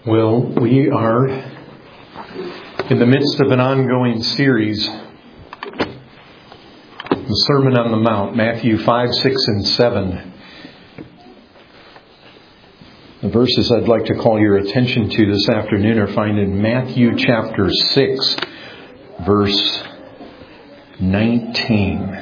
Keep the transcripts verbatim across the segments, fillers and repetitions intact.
Well, we are in the midst of an ongoing series, the Sermon on the Mount, Matthew five, six, and seven. The verses I'd like to call your attention to this afternoon are found in Matthew chapter six, verse nineteen.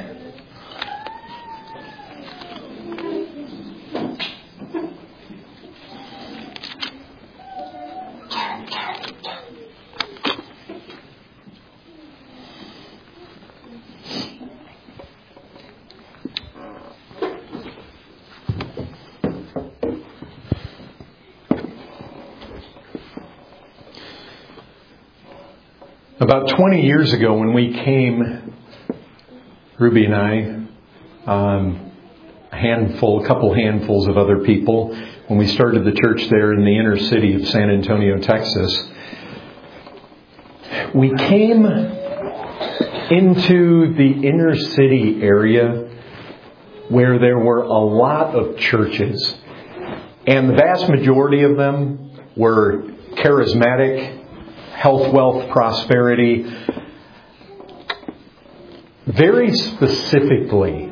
About twenty years ago when we came, Ruby and I, um, a handful, a couple handfuls of other people, when we started the church there in the inner city of San Antonio, Texas, we came into the inner city area where there were a lot of churches. And the vast majority of them were charismatic, health, wealth, prosperity. Very specifically,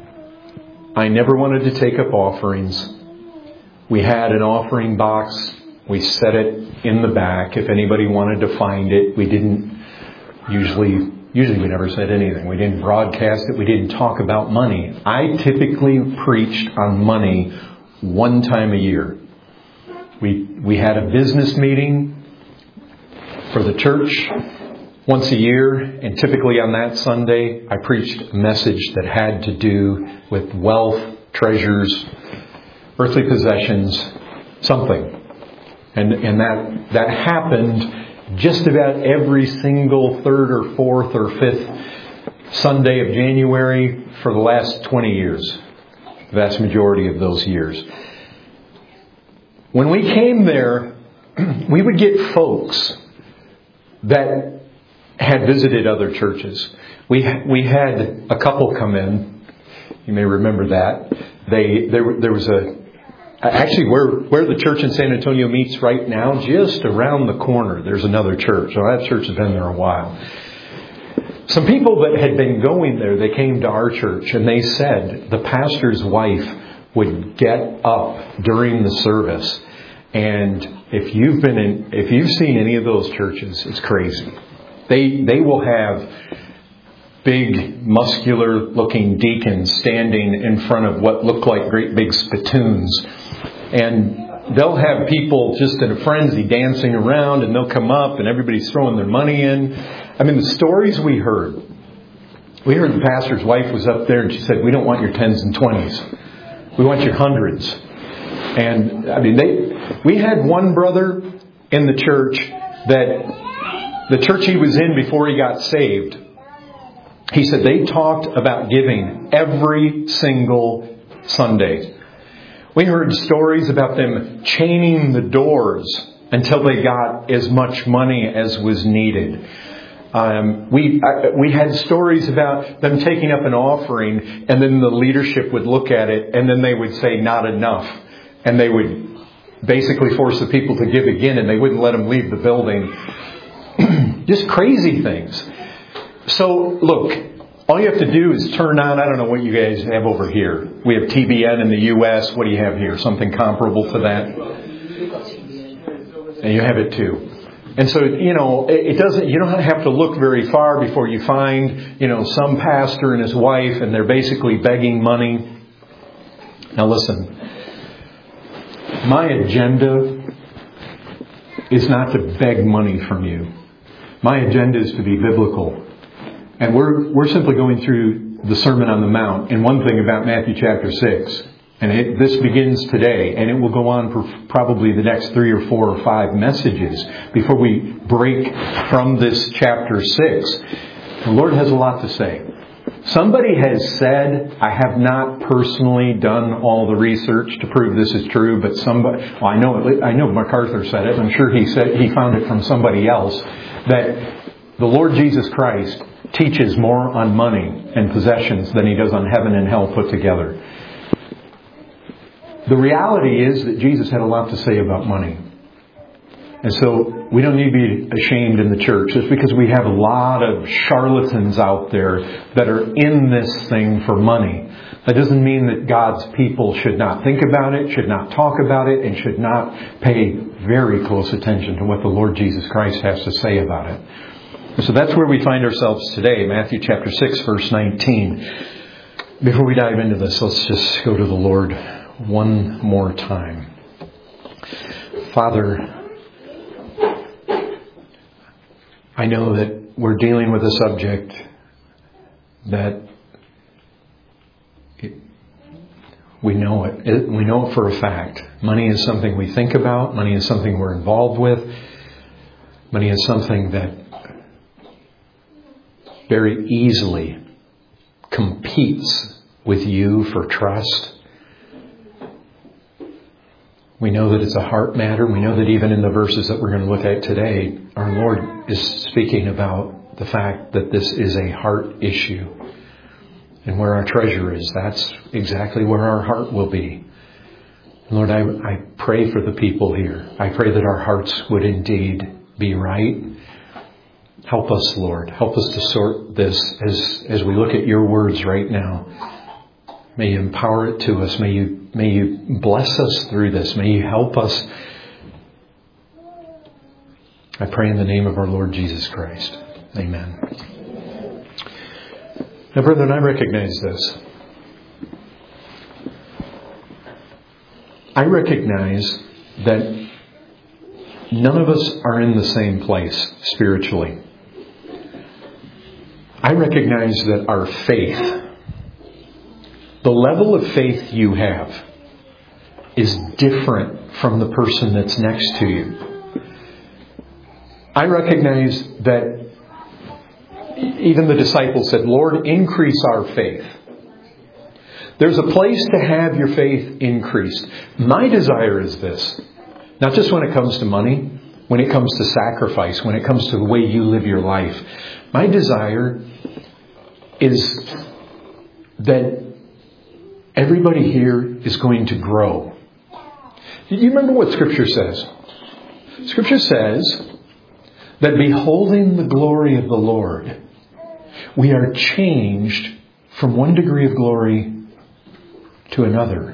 I never wanted to take up offerings. We had an offering box. We set it in the back. If anybody wanted to find it, we didn't usually, usually we never said anything. We didn't broadcast it. We didn't talk about money. I typically preached on money one time a year. We, we had a business meeting for the church once a year, and typically on that Sunday I preached a message that had to do with wealth, treasures, earthly possessions, something. And and that that happened just about every single third or fourth or fifth Sunday of January for the last twenty years. The vast majority of those years. When we came there, we would get folks that had visited other churches. We we had a couple come in. You may remember that. They there there was a actually where where the church in San Antonio meets right now, just around the corner, there's another church. So that church has been there a while. Some people that had been going there, they came to our church and they said the pastor's wife would get up during the service. And if you've been in, if you've seen any of those churches, it's crazy. They they will have big, muscular-looking deacons standing in front of what look like great big spittoons, and they'll have people just in a frenzy dancing around, and they'll come up, and everybody's throwing their money in. I mean, the stories we heard. We heard the pastor's wife was up there, and she said, "We don't want your tens and twenties. We want your hundreds." And I mean, they. We had one brother in the church that the church he was in before he got saved. He said they talked about giving every single Sunday. We heard stories about them chaining the doors until they got as much money as was needed. Um, we uh, we had stories about them taking up an offering, and then the leadership would look at it, and then they would say, "Not enough." And they would basically force the people to give again, and they wouldn't let them leave the building. Just crazy things. So, look, all you have to do is turn on, I don't know what you guys have over here. We have T B N in the U S. What do you have here? Something comparable to that? And you have it too. And so, you know, it doesn't, you don't have to look very far before you find, you know, some pastor and his wife, and they're basically begging money. Now listen. My agenda is not to beg money from you. My agenda is to be biblical. And we're we're simply going through the Sermon on the Mount. And one thing about Matthew chapter six, and it, this begins today, and it will go on for probably the next three or four or five messages before we break from this chapter six. The Lord has a lot to say. Somebody has said, I have not personally done all the research to prove this is true, but somebody, well, I know it, I know MacArthur said it. I'm sure he said he found it from somebody else, that the Lord Jesus Christ teaches more on money and possessions than he does on heaven and hell put together. The reality is that Jesus had a lot to say about money. And so we don't need to be ashamed in the church. Just because we have a lot of charlatans out there that are in this thing for money, that doesn't mean that God's people should not think about it, should not talk about it, and should not pay very close attention to what the Lord Jesus Christ has to say about it. And so that's where we find ourselves today, Matthew chapter six, verse nineteen. Before we dive into this, let's just go to the Lord one more time. Father, I know that we're dealing with a subject that it, we know it. it. We know it for a fact. Money is something we think about. Money is something we're involved with. Money is something that very easily competes with you for trust. We know that it's a heart matter. We know that even in the verses that we're going to look at today, our Lord is speaking about the fact that this is a heart issue. And where our treasure is, that's exactly where our heart will be. Lord, I, I pray for the people here. I pray that our hearts would indeed be right. Help us, Lord. Help us to sort this as, as we look at your words right now. May you empower it to us. May you, may you bless us through this. May you help us. I pray in the name of our Lord Jesus Christ. Amen. Now, brethren, I recognize this. I recognize that none of us are in the same place spiritually. I recognize that our faith, the level of faith you have, is different from the person that's next to you. I recognize that even the disciples said, Lord, increase our faith. There's a place to have your faith increased. My desire is this. Not just when it comes to money, when it comes to sacrifice, when it comes to the way you live your life. My desire is that everybody here is going to grow. Do you remember what Scripture says? Scripture says that beholding the glory of the Lord, we are changed from one degree of glory to another.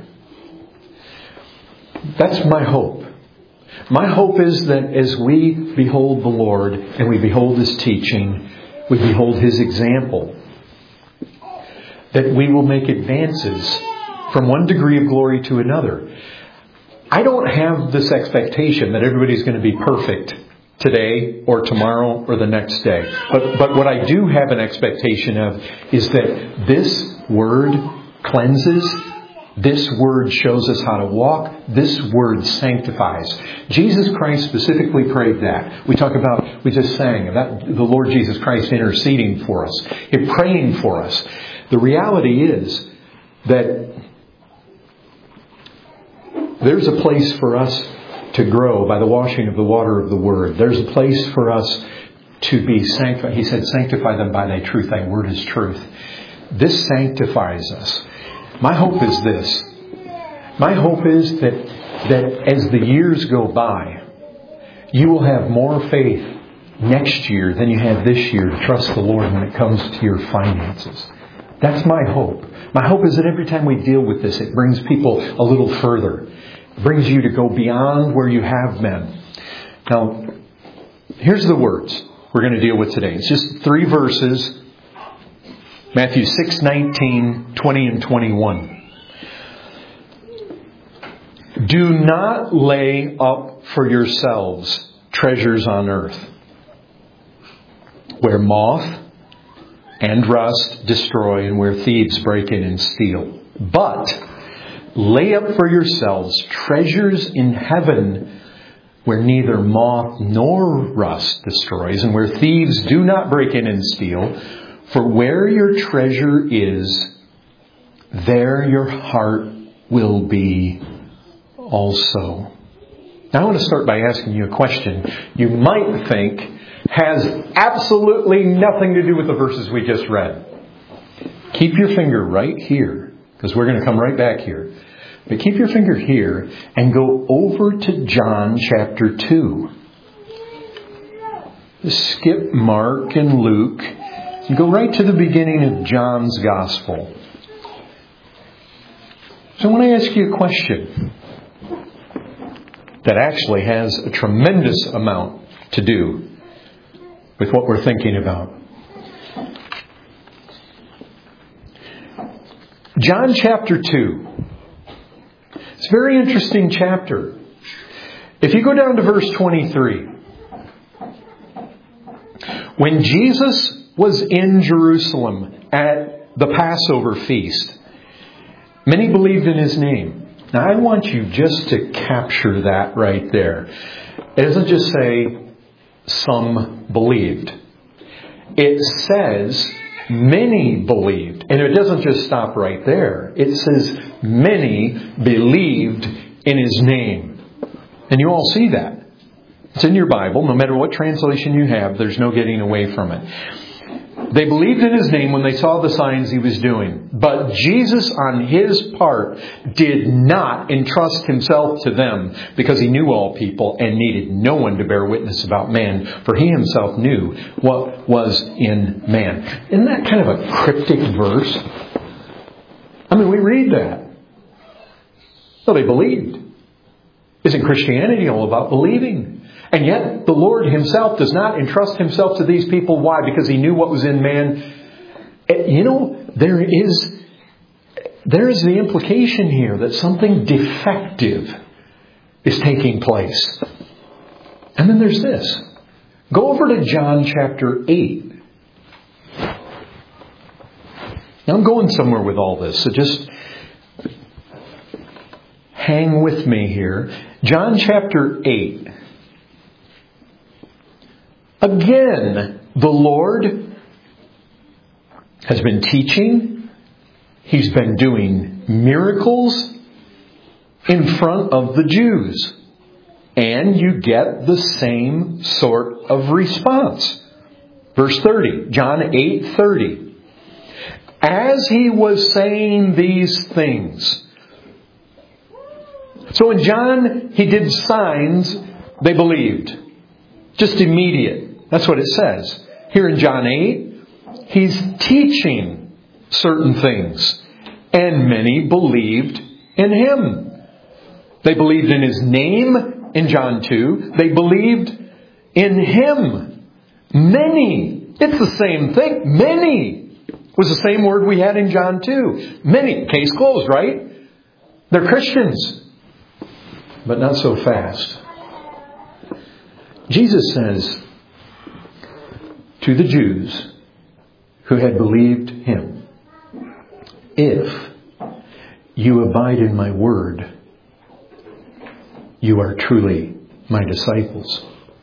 That's my hope. My hope is that as we behold the Lord and we behold His teaching, we behold His example, that we will make advances from one degree of glory to another. I don't have this expectation that everybody's going to be perfect today or tomorrow or the next day. But, but what I do have an expectation of is that this Word cleanses. This Word shows us how to walk. This Word sanctifies. Jesus Christ specifically prayed that. We talk about, we just sang about the Lord Jesus Christ interceding for us, and praying for us. The reality is that there's a place for us to grow by the washing of the water of the Word. There's a place for us to be sanctified. He said, sanctify them by thy truth. Thy word is truth. This sanctifies us. My hope is this. My hope is that, that as the years go by, you will have more faith next year than you had this year to trust the Lord when it comes to your finances. That's my hope. My hope is that every time we deal with this, it brings people a little further. It brings you to go beyond where you have been. Now, here's the words we're going to deal with today. It's just three verses. Matthew six, nineteen, twenty, and twenty-one. Do not lay up for yourselves treasures on earth, where moth and rust destroy and where thieves break in and steal. But lay up for yourselves treasures in heaven, where neither moth nor rust destroys and where thieves do not break in and steal. For where your treasure is, there your heart will be also. Now I want to start by asking you a question you might think has absolutely nothing to do with the verses we just read. Keep your finger right here, because we're going to come right back here. But keep your finger here and go over to John chapter two. skip Mark and Luke and go right to the beginning of John's Gospel. So I want to ask you a question that actually has a tremendous amount to do with what we're thinking about. John chapter two. It's a very interesting chapter. If you go down to verse twenty-three. When Jesus was in Jerusalem at the Passover feast, many believed in His name. Now I want you just to capture that right there. It doesn't just say some believed. It says many believed. And it doesn't just stop right there. It says many believed in His name. And you all see that. It's in your Bible. No matter what translation you have, there's no getting away from it. They believed in His name when they saw the signs He was doing. But Jesus, on His part, did not entrust Himself to them because He knew all people and needed no one to bear witness about man, for He Himself knew what was in man. Isn't that kind of a cryptic verse? I mean, we read that. Well, they believed. Isn't Christianity all about believing? And yet, the Lord Himself does not entrust Himself to these people. Why? Because He knew what was in man. You know, there is, there is the implication here that something defective is taking place. And then there's this. Go over to John chapter eight. Now, I'm going somewhere with all this, so just hang with me here. John chapter eight. Again, the Lord has been teaching. He's been doing miracles in front of the Jews. And you get the same sort of response. Verse thirty, John eight thirty. As He was saying these things. So in John, He did signs, they believed. Just immediate. That's what it says. Here in John eight, He's teaching certain things. And many believed in Him. They believed in His name in John two. They believed in Him. Many. It's the same thing. Many was the same word we had in John two. Many. Case closed, right? They're Christians. But not so fast. Jesus says to the Jews who had believed Him, if you abide in my word, you are truly my disciples.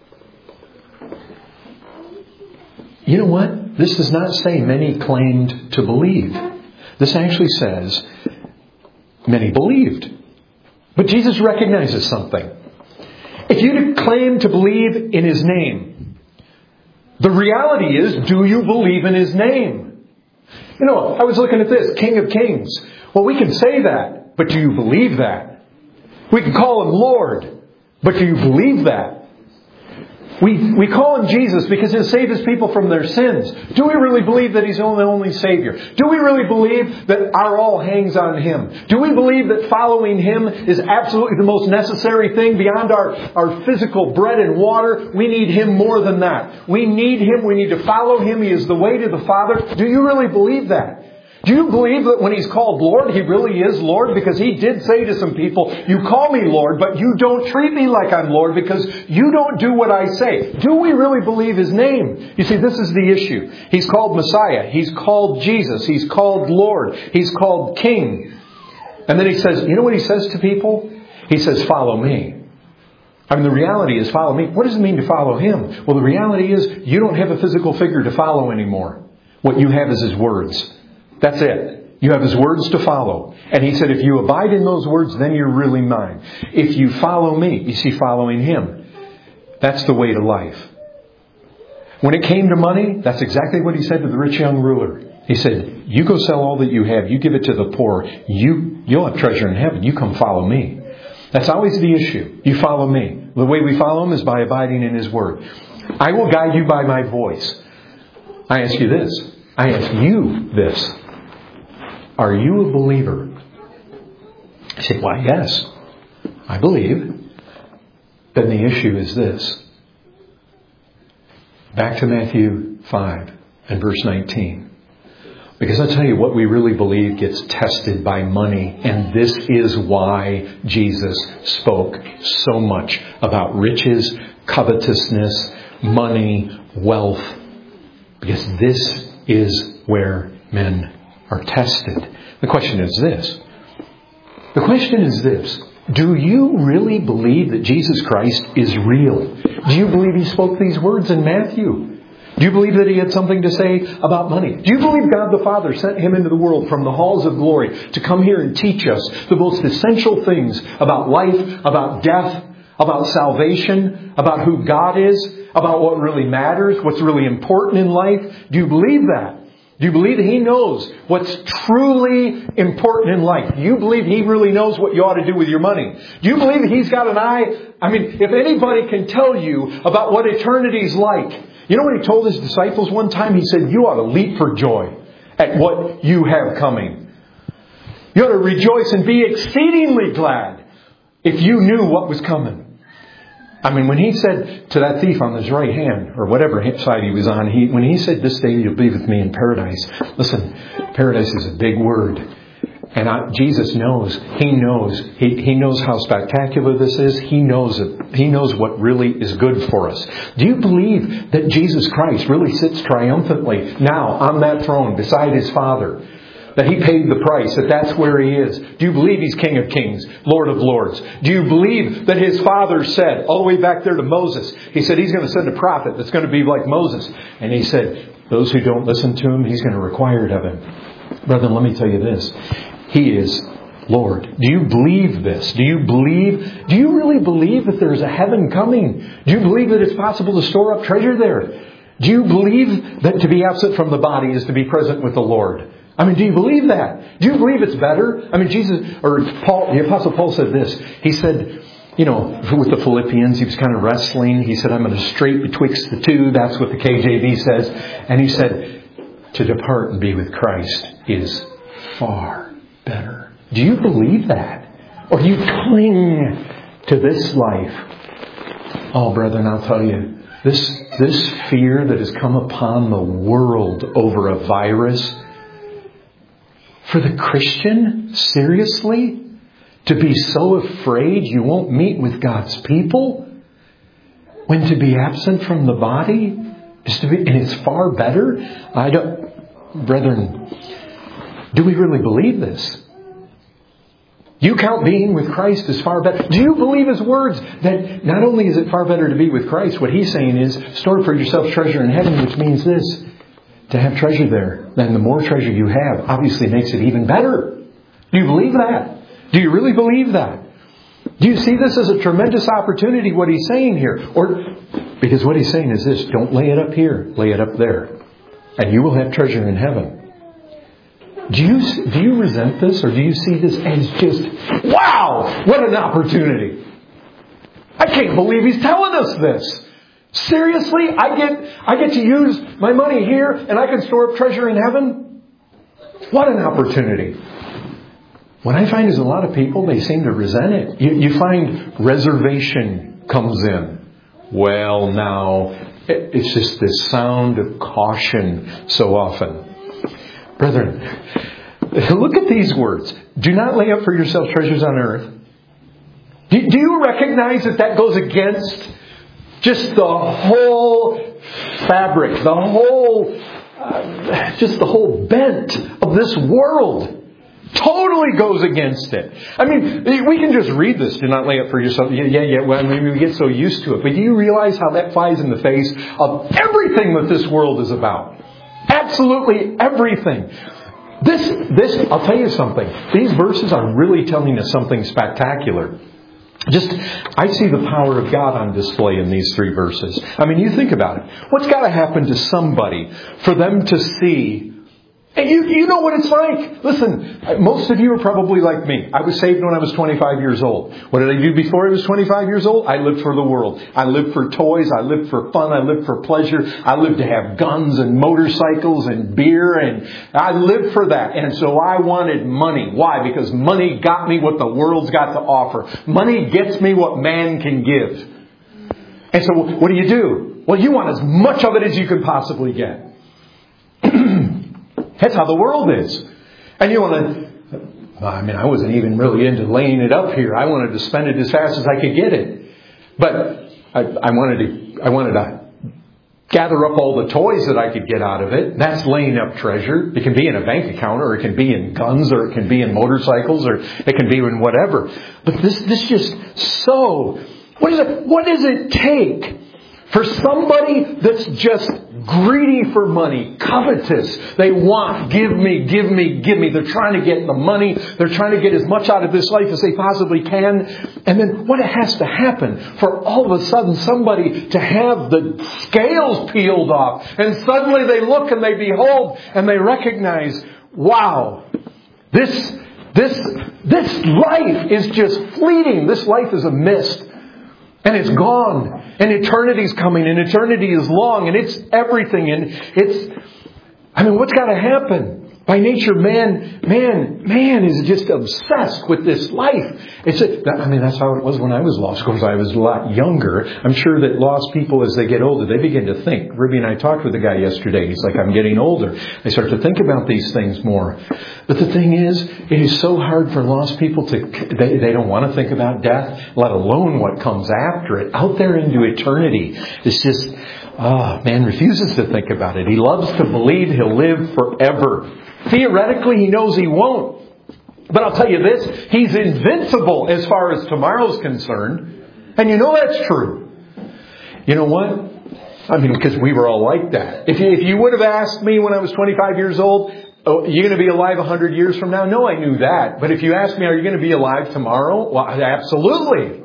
You know what? This does not say many claimed to believe. This actually says many believed. But Jesus recognizes something. If you claim to believe in His name, the reality is, do you believe in His name? You know, I was looking at this, King of Kings. Well, we can say that, but do you believe that? We can call Him Lord, but do you believe that? We we call Him Jesus because He'll save His people from their sins. Do we really believe that He's the only, only Savior? Do we really believe that our all hangs on Him? Do we believe that following Him is absolutely the most necessary thing beyond our, our physical bread and water? We need Him more than that. We need Him. We need to follow Him. He is the way to the Father. Do you really believe that? Do you believe that when He's called Lord, He really is Lord? Because He did say to some people, you call me Lord, but you don't treat me like I'm Lord because you don't do what I say. Do we really believe His name? You see, this is the issue. He's called Messiah. He's called Jesus. He's called Lord. He's called King. And then He says, you know what He says to people? He says, follow me. I mean, the reality is follow me. What does it mean to follow Him? Well, the reality is you don't have a physical figure to follow anymore. What you have is His words. That's it. You have His words to follow. And He said, if you abide in those words, then you're really mine. If you follow me, you see, following Him, that's the way to life. When it came to money, that's exactly what He said to the rich young ruler. He said, you go sell all that you have. You give it to the poor. You, you'll have treasure in heaven. You come follow me. That's always the issue. You follow me. The way we follow Him is by abiding in His Word. I will guide you by my voice. I ask you this. I ask you this. Are you a believer? I say, why, yes. I believe. Then the issue is this. Back to Matthew five and verse nineteen. Because I'll tell you, what we really believe gets tested by money. And this is why Jesus spoke so much about riches, covetousness, money, wealth. Because this is where men are tested. The question is this. The question is this. Do you really believe that Jesus Christ is real? Do you believe He spoke these words in Matthew? Do you believe that He had something to say about money? Do you believe God the Father sent Him into the world from the halls of glory to come here and teach us the most essential things about life, about death, about salvation, about who God is, about what really matters, what's really important in life? Do you believe that? Do you believe that He knows what's truly important in life? Do you believe He really knows what you ought to do with your money? Do you believe that He's got an eye? I mean, if anybody can tell you about what eternity's like, you know what He told His disciples one time? He said, you ought to leap for joy at what you have coming. You ought to rejoice and be exceedingly glad if you knew what was coming. I mean, when He said to that thief on his right hand, or whatever side he was on, he, when He said, this day you'll be with me in paradise. Listen, paradise is a big word. And I, Jesus knows, He knows, he, he knows how spectacular this is. He knows it. He knows what really is good for us. Do you believe that Jesus Christ really sits triumphantly now on that throne beside His Father? That He paid the price, that that's where He is. Do you believe He's King of Kings, Lord of Lords? Do you believe that His Father said, all the way back there to Moses, He said He's going to send a prophet that's going to be like Moses. And He said, those who don't listen to Him, He's going to require it of him. Brethren, let me tell you this. He is Lord. Do you believe this? Do you believe, do you really believe that there's a heaven coming? Do you believe that it's possible to store up treasure there? Do you believe that to be absent from the body is to be present with the Lord? I mean, do you believe that? Do you believe it's better? I mean, Jesus, or Paul, the Apostle Paul said this. He said, you know, with the Philippians, he was kind of wrestling. He said, I'm going to straight betwixt the two. That's what the K J V says. And he said, to depart and be with Christ is far better. Do you believe that? Or do you cling to this life? Oh, brethren, I'll tell you, this, this fear that has come upon the world over a virus, for the Christian, seriously, to be so afraid you won't meet with God's people, when to be absent from the body is to be, and it's far better. I don't, brethren, do we really believe this? Do you count being with Christ as far better? Do you believe His words that not only is it far better to be with Christ, what He's saying is store for yourself treasure in heaven, which means this. To have treasure there, then the more treasure you have obviously makes it even better. Do you believe that? Do you really believe that? Do you see this as a tremendous opportunity, what He's saying here? Or, because what He's saying is this, don't lay it up here, lay it up there. And you will have treasure in heaven. Do you, do you resent this, or do you see this as just, wow, what an opportunity. I can't believe He's telling us this. Seriously? I get I get to use my money here and I can store up treasure in heaven? What an opportunity. What I find is a lot of people, they seem to resent it. You, you find reservation comes in. Well, now, it, it's just this sound of caution so often. Brethren, look at these words. Do not lay up for yourself treasures on earth. Do, do you recognize that that goes against just the whole fabric, the whole, uh, just the whole bent of this world? Totally goes against it. I mean, we can just read this. Do not lay up for yourself. Yeah, yeah, yeah. Well, I mean, we get so used to it. But do you realize how that flies in the face of everything that this world is about? Absolutely everything. This, this, I'll tell you something. These verses are really telling us something spectacular. Just, I see the power of God on display in these three verses. I mean, you think about it. What's got to happen to somebody for them to see And you, you know what it's like. Listen, most of you are probably like me. I was saved when I was twenty-five years old. What did I do before I was twenty-five years old? I lived for the world. I lived for toys. I lived for fun. I lived for pleasure. I lived to have guns and motorcycles and beer. And I lived for that. And so I wanted money. Why? Because money got me what the world's got to offer. Money gets me what man can give. And so what do you do? Well, you want as much of it as you can possibly get. That's how the world is. And you want to, I mean, I wasn't even really into laying it up here. I wanted to spend it as fast as I could get it. But I, I wanted to, I wanted to gather up all the toys that I could get out of it. That's laying up treasure. It can be in a bank account, or it can be in guns, or it can be in motorcycles, or it can be in whatever. But this, this just so, what is it, what does it take for somebody that's just greedy for money, covetous? They want, give me, give me, give me. They're trying to get the money. They're trying to get as much out of this life as they possibly can. And then what has to happen for all of a sudden somebody to have the scales peeled off, and suddenly they look and they behold and they recognize, wow, this, this, this life is just fleeting. This life is a mist. And it's gone. And eternity's coming. And eternity is long. And it's everything. And it's, I mean, what's got to happen? By nature, man, man, man is just obsessed with this life. It's a, I mean, that's how it was when I was lost. Of course, I was a lot younger. I'm sure that lost people, as they get older, they begin to think. Ruby and I talked with a guy yesterday. He's like, I'm getting older. I start to think about these things more. But the thing is, it is so hard for lost people to, they, they don't want to think about death, let alone what comes after it. Out there into eternity. It's just, oh, man refuses to think about it. He loves to believe he'll live forever. Theoretically, he knows he won't. But I'll tell you this, he's invincible as far as tomorrow's concerned. And you know that's true. You know what? I mean, because we were all like that. If you, if you would have asked me when I was twenty-five years old, oh, you're going to be alive one hundred years from now? No, I knew that. But if you asked me, are you going to be alive tomorrow? Well, absolutely.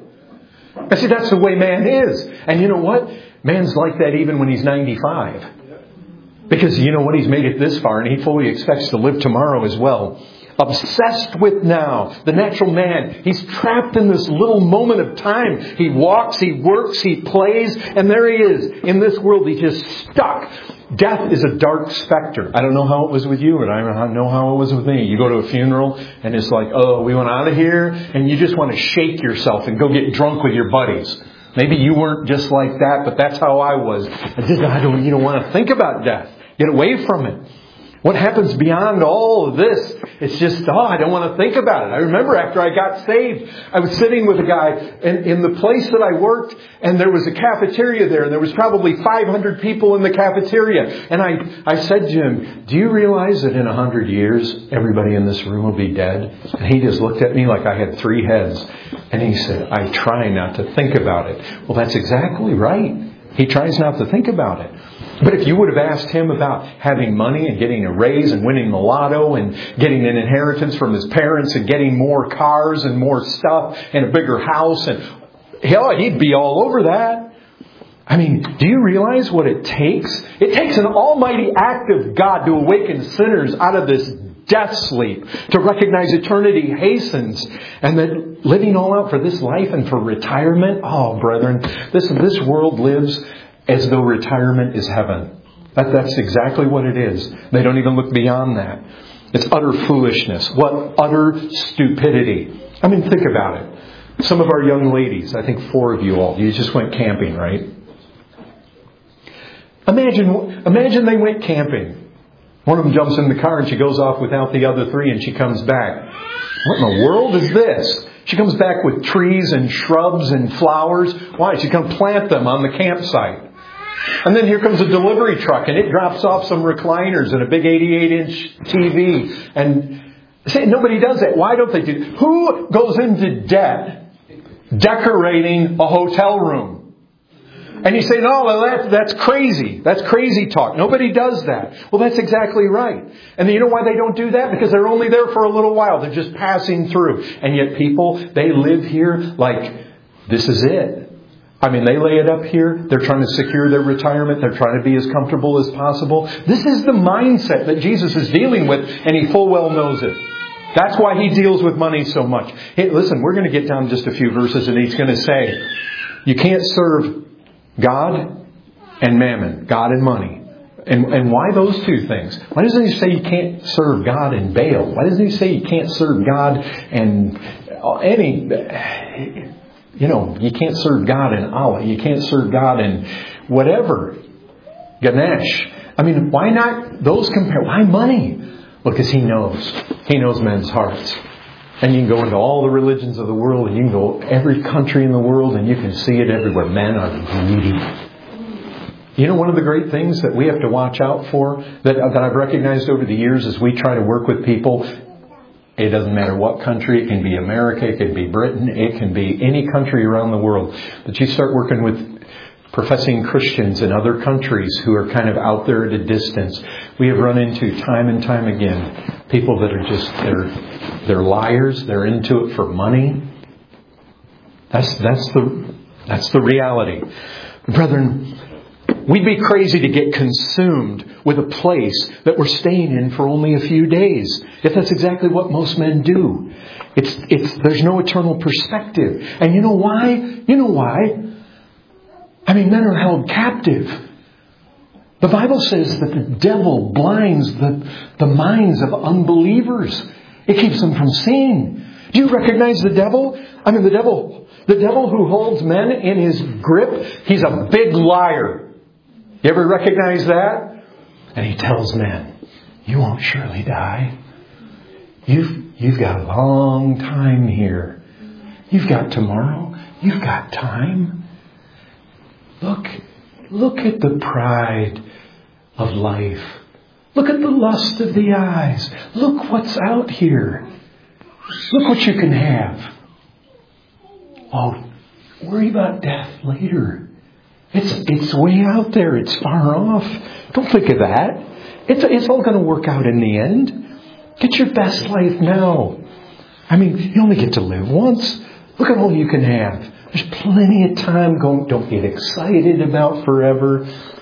I see, that's the way man is. And you know what? Man's like that even when he's ninety-five. Because you know what? He's made it this far and he fully expects to live tomorrow as well. Obsessed with now. The natural man. He's trapped in this little moment of time. He walks, he works, he plays, and there he is. In this world, he's just stuck. Death is a dark specter. I don't know how it was with you, but I don't know how it was with me. You go to a funeral and it's like, oh, we went out of here, and you just want to shake yourself and go get drunk with your buddies. Maybe you weren't just like that, but that's how I was. I just, I don't, you don't want to think about death. Get away from it. What happens beyond all of this? It's just, oh, I don't want to think about it. I remember after I got saved, I was sitting with a guy in, in the place that I worked, and there was a cafeteria there, and there was probably five hundred people in the cafeteria. And I, I said to him, do you realize that in one hundred years, everybody in this room will be dead? And he just looked at me like I had three heads. And he said, I try not to think about it. Well, that's exactly right. He tries not to think about it. But if you would have asked him about having money and getting a raise and winning the lotto and getting an inheritance from his parents and getting more cars and more stuff and a bigger house, and hell, he'd be all over that. I mean, do you realize what it takes? It takes an almighty act of God to awaken sinners out of this death sleep, to recognize eternity hastens, and that living all out for this life and for retirement. Oh, brethren, this, this world lives as though retirement is heaven. That, that's exactly what it is. They don't even look beyond that. It's utter foolishness. What utter stupidity. I mean, think about it. Some of our young ladies, I think four of you all, you just went camping, right? Imagine, imagine they went camping. One of them jumps in the car and she goes off without the other three, and she comes back. What in the world is this? She comes back with trees and shrubs and flowers. Why? She's going to plant them on the campsite. And then here comes a delivery truck, and it drops off some recliners and a big eighty-eight inch T V. And see, nobody does that. Why don't they do that? Who goes into debt decorating a hotel room? And you say, no, well, that, that's crazy. That's crazy talk. Nobody does that. Well, that's exactly right. And you know why they don't do that? Because they're only there for a little while. They're just passing through. And yet people, they live here like this is it. I mean, they lay it up here. They're trying to secure their retirement. They're trying to be as comfortable as possible. This is the mindset that Jesus is dealing with, and He full well knows it. That's why He deals with money so much. Hey, listen, we're going to get down just a few verses, and He's going to say, you can't serve God and mammon, God and money. And, and why those two things? Why doesn't He say you can't serve God and Baal? Why doesn't He say you can't serve God and any, you know, you can't serve God and Allah. You can't serve God and whatever. Ganesh. I mean, why not those compare? Why money? Well, because He knows. He knows men's hearts. And you can go into all the religions of the world, and you can go every country in the world, and you can see it everywhere. Men are greedy. You know, one of the great things that we have to watch out for, that, that I've recognized over the years as we try to work with people, it doesn't matter what country, it can be America, it can be Britain, it can be any country around the world, that you start working with professing Christians in other countries who are kind of out there at a distance. We have run into time and time again people that are just, they're, they're liars, they're into it for money. That's, that's the, that's the reality. Brethren, we'd be crazy to get consumed with a place that we're staying in for only a few days. If that's exactly what most men do. It's, it's, there's no eternal perspective. And you know why? You know why? I mean, men are held captive. The Bible says that the devil blinds the, the minds of unbelievers. It keeps them from seeing. Do you recognize the devil? I mean, the devil, the devil who holds men in his grip, he's a big liar. You ever recognize that? And he tells men, you won't surely die. You've, you've got a long time here. You've got tomorrow. You've got time. Look, look at the pride of life. Look at the lust of the eyes. Look what's out here. Look what you can have. Oh, worry about death later. It's it's way out there. It's far off. Don't think of that. It's it's all going to work out in the end. Get your best life now. I mean, you only get to live once. Look at all you can have. There's plenty of time going. Don't get excited about forever.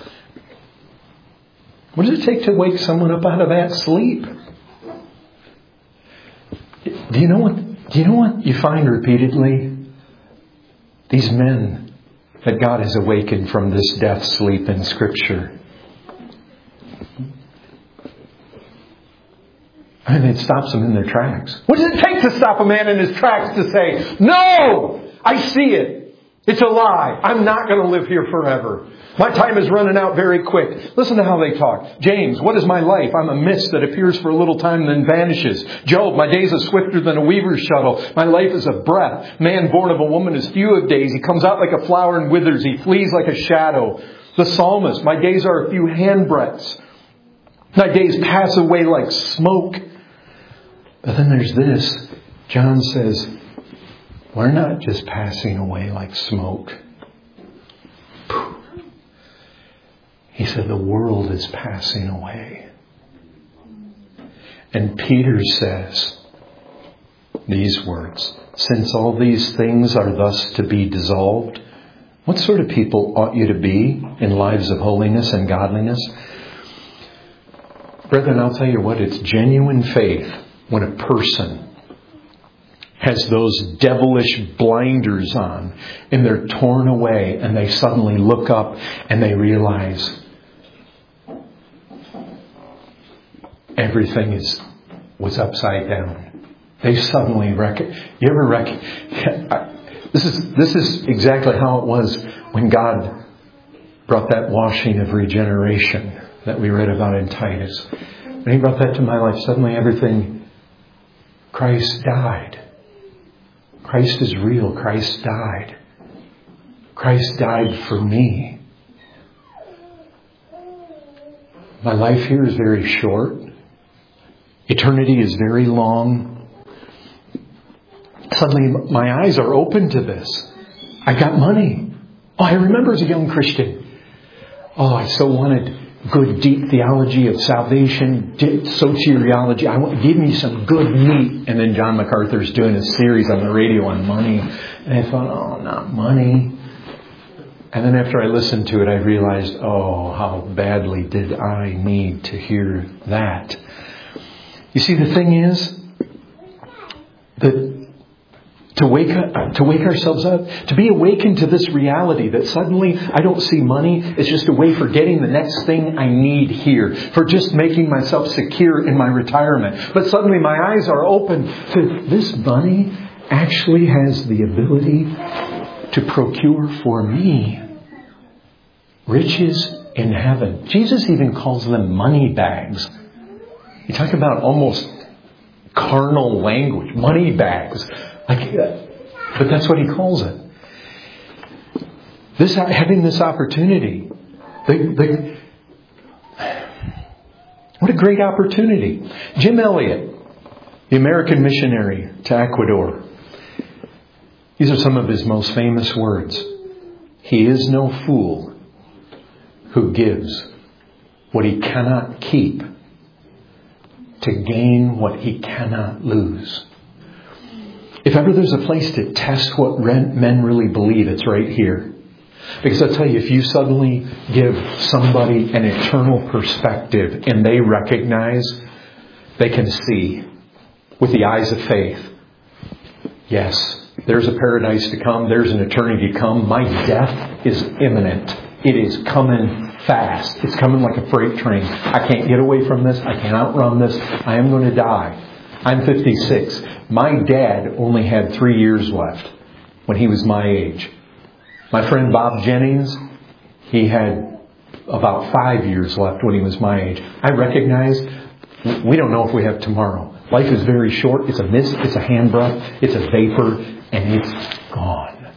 What does it take to wake someone up out of that sleep? Do you know what? Do you know what you find repeatedly? These men that God has awakened from this death sleep in Scripture. And it stops them in their tracks. What does it take to stop a man in his tracks to say, no, I see it. It's a lie. I'm not going to live here forever. My time is running out very quick. Listen to how they talk. James, what is my life? I'm a mist that appears for a little time and then vanishes. Job, my days are swifter than a weaver's shuttle. My life is a breath. Man born of a woman is few of days. He comes out like a flower and withers. He flees like a shadow. The psalmist, my days are a few handbreadths. My days pass away like smoke. But then there's this. John says, we're not just passing away like smoke. He said the world is passing away. And Peter says these words, since all these things are thus to be dissolved, what sort of people ought you to be in lives of holiness and godliness? Brethren, I'll tell you what, it's genuine faith when a person has those devilish blinders on and they're torn away and they suddenly look up and they realize everything is was upside down. They suddenly reckon. You ever reckon? This is this is exactly how it was when God brought that washing of regeneration that we read about in Titus. When He brought that to my life, suddenly everything. Christ died. Christ is real. Christ died. Christ died for me. My life here is very short. Eternity is very long. Suddenly my eyes are open to this. I got money. Oh, I remember as a young Christian. Oh, I so wanted good deep theology of salvation, soteriology. I want, give me some good meat. And then John MacArthur's doing a series on the radio on money. And I thought, oh, not money. And then after I listened to it, I realized, oh, how badly did I need to hear that. You see, the thing is that to wake up, to wake ourselves up, to be awakened to this reality that suddenly I don't see money as just a way for getting the next thing I need here, for just making myself secure in my retirement. But suddenly my eyes are open to this money actually has the ability to procure for me riches in heaven. Jesus even calls them money bags. You talk about almost carnal language, money bags. Like, but that's what he calls it. This having this opportunity, the, the, what a great opportunity! Jim Elliot, the American missionary to Ecuador. These are some of his most famous words. He is no fool who gives what he cannot keep to gain what he cannot lose. If ever there's a place to test what men really believe, it's right here. Because I'll tell you, if you suddenly give somebody an eternal perspective and they recognize, they can see with the eyes of faith, yes, there's a paradise to come, there's an eternity to come. My death is imminent. It is coming fast. It's coming like a freight train. I can't get away from this. I can't outrun this. I am going to die. I'm fifty-six. My dad only had three years left when he was my age. My friend Bob Jennings, he had about five years left when he was my age. I recognize we don't know if we have tomorrow. Life is very short. It's a mist. It's a handbreadth. It's a vapor. And it's gone.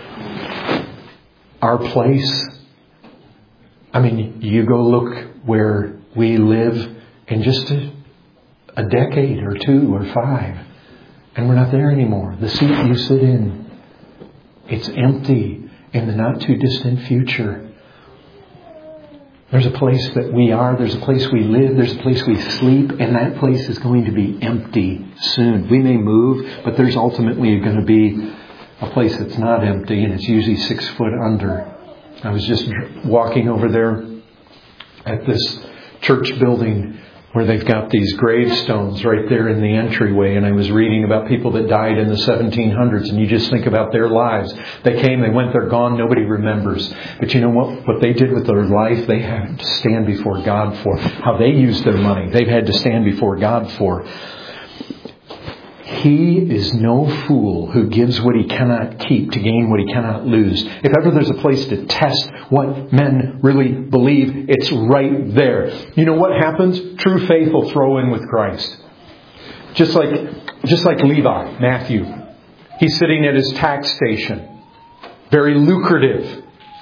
Our place, I mean, you go look where we live in just a, a decade or two or five. And we're not there anymore. The seat you sit in, it's empty in the not too distant future. There's a place that we are. There's a place we live. There's a place we sleep. And that place is going to be empty soon. We may move, but there's ultimately going to be a place that's not empty. And it's usually six foot under. I was just walking over there at this church building where they've got these gravestones right there in the entryway. And I was reading about people that died in the seventeen hundreds. And you just think about their lives. They came, they went, they're gone. Nobody remembers. But you know what? What they did with their life, they had to stand before God for. How they used their money, they've had to stand before God for. He is no fool who gives what he cannot keep to gain what he cannot lose. If ever there's a place to test what men really believe, it's right there. You know what happens? True faith will throw in with Christ. Just like, just like Levi, Matthew. He's sitting at his tax station. Very lucrative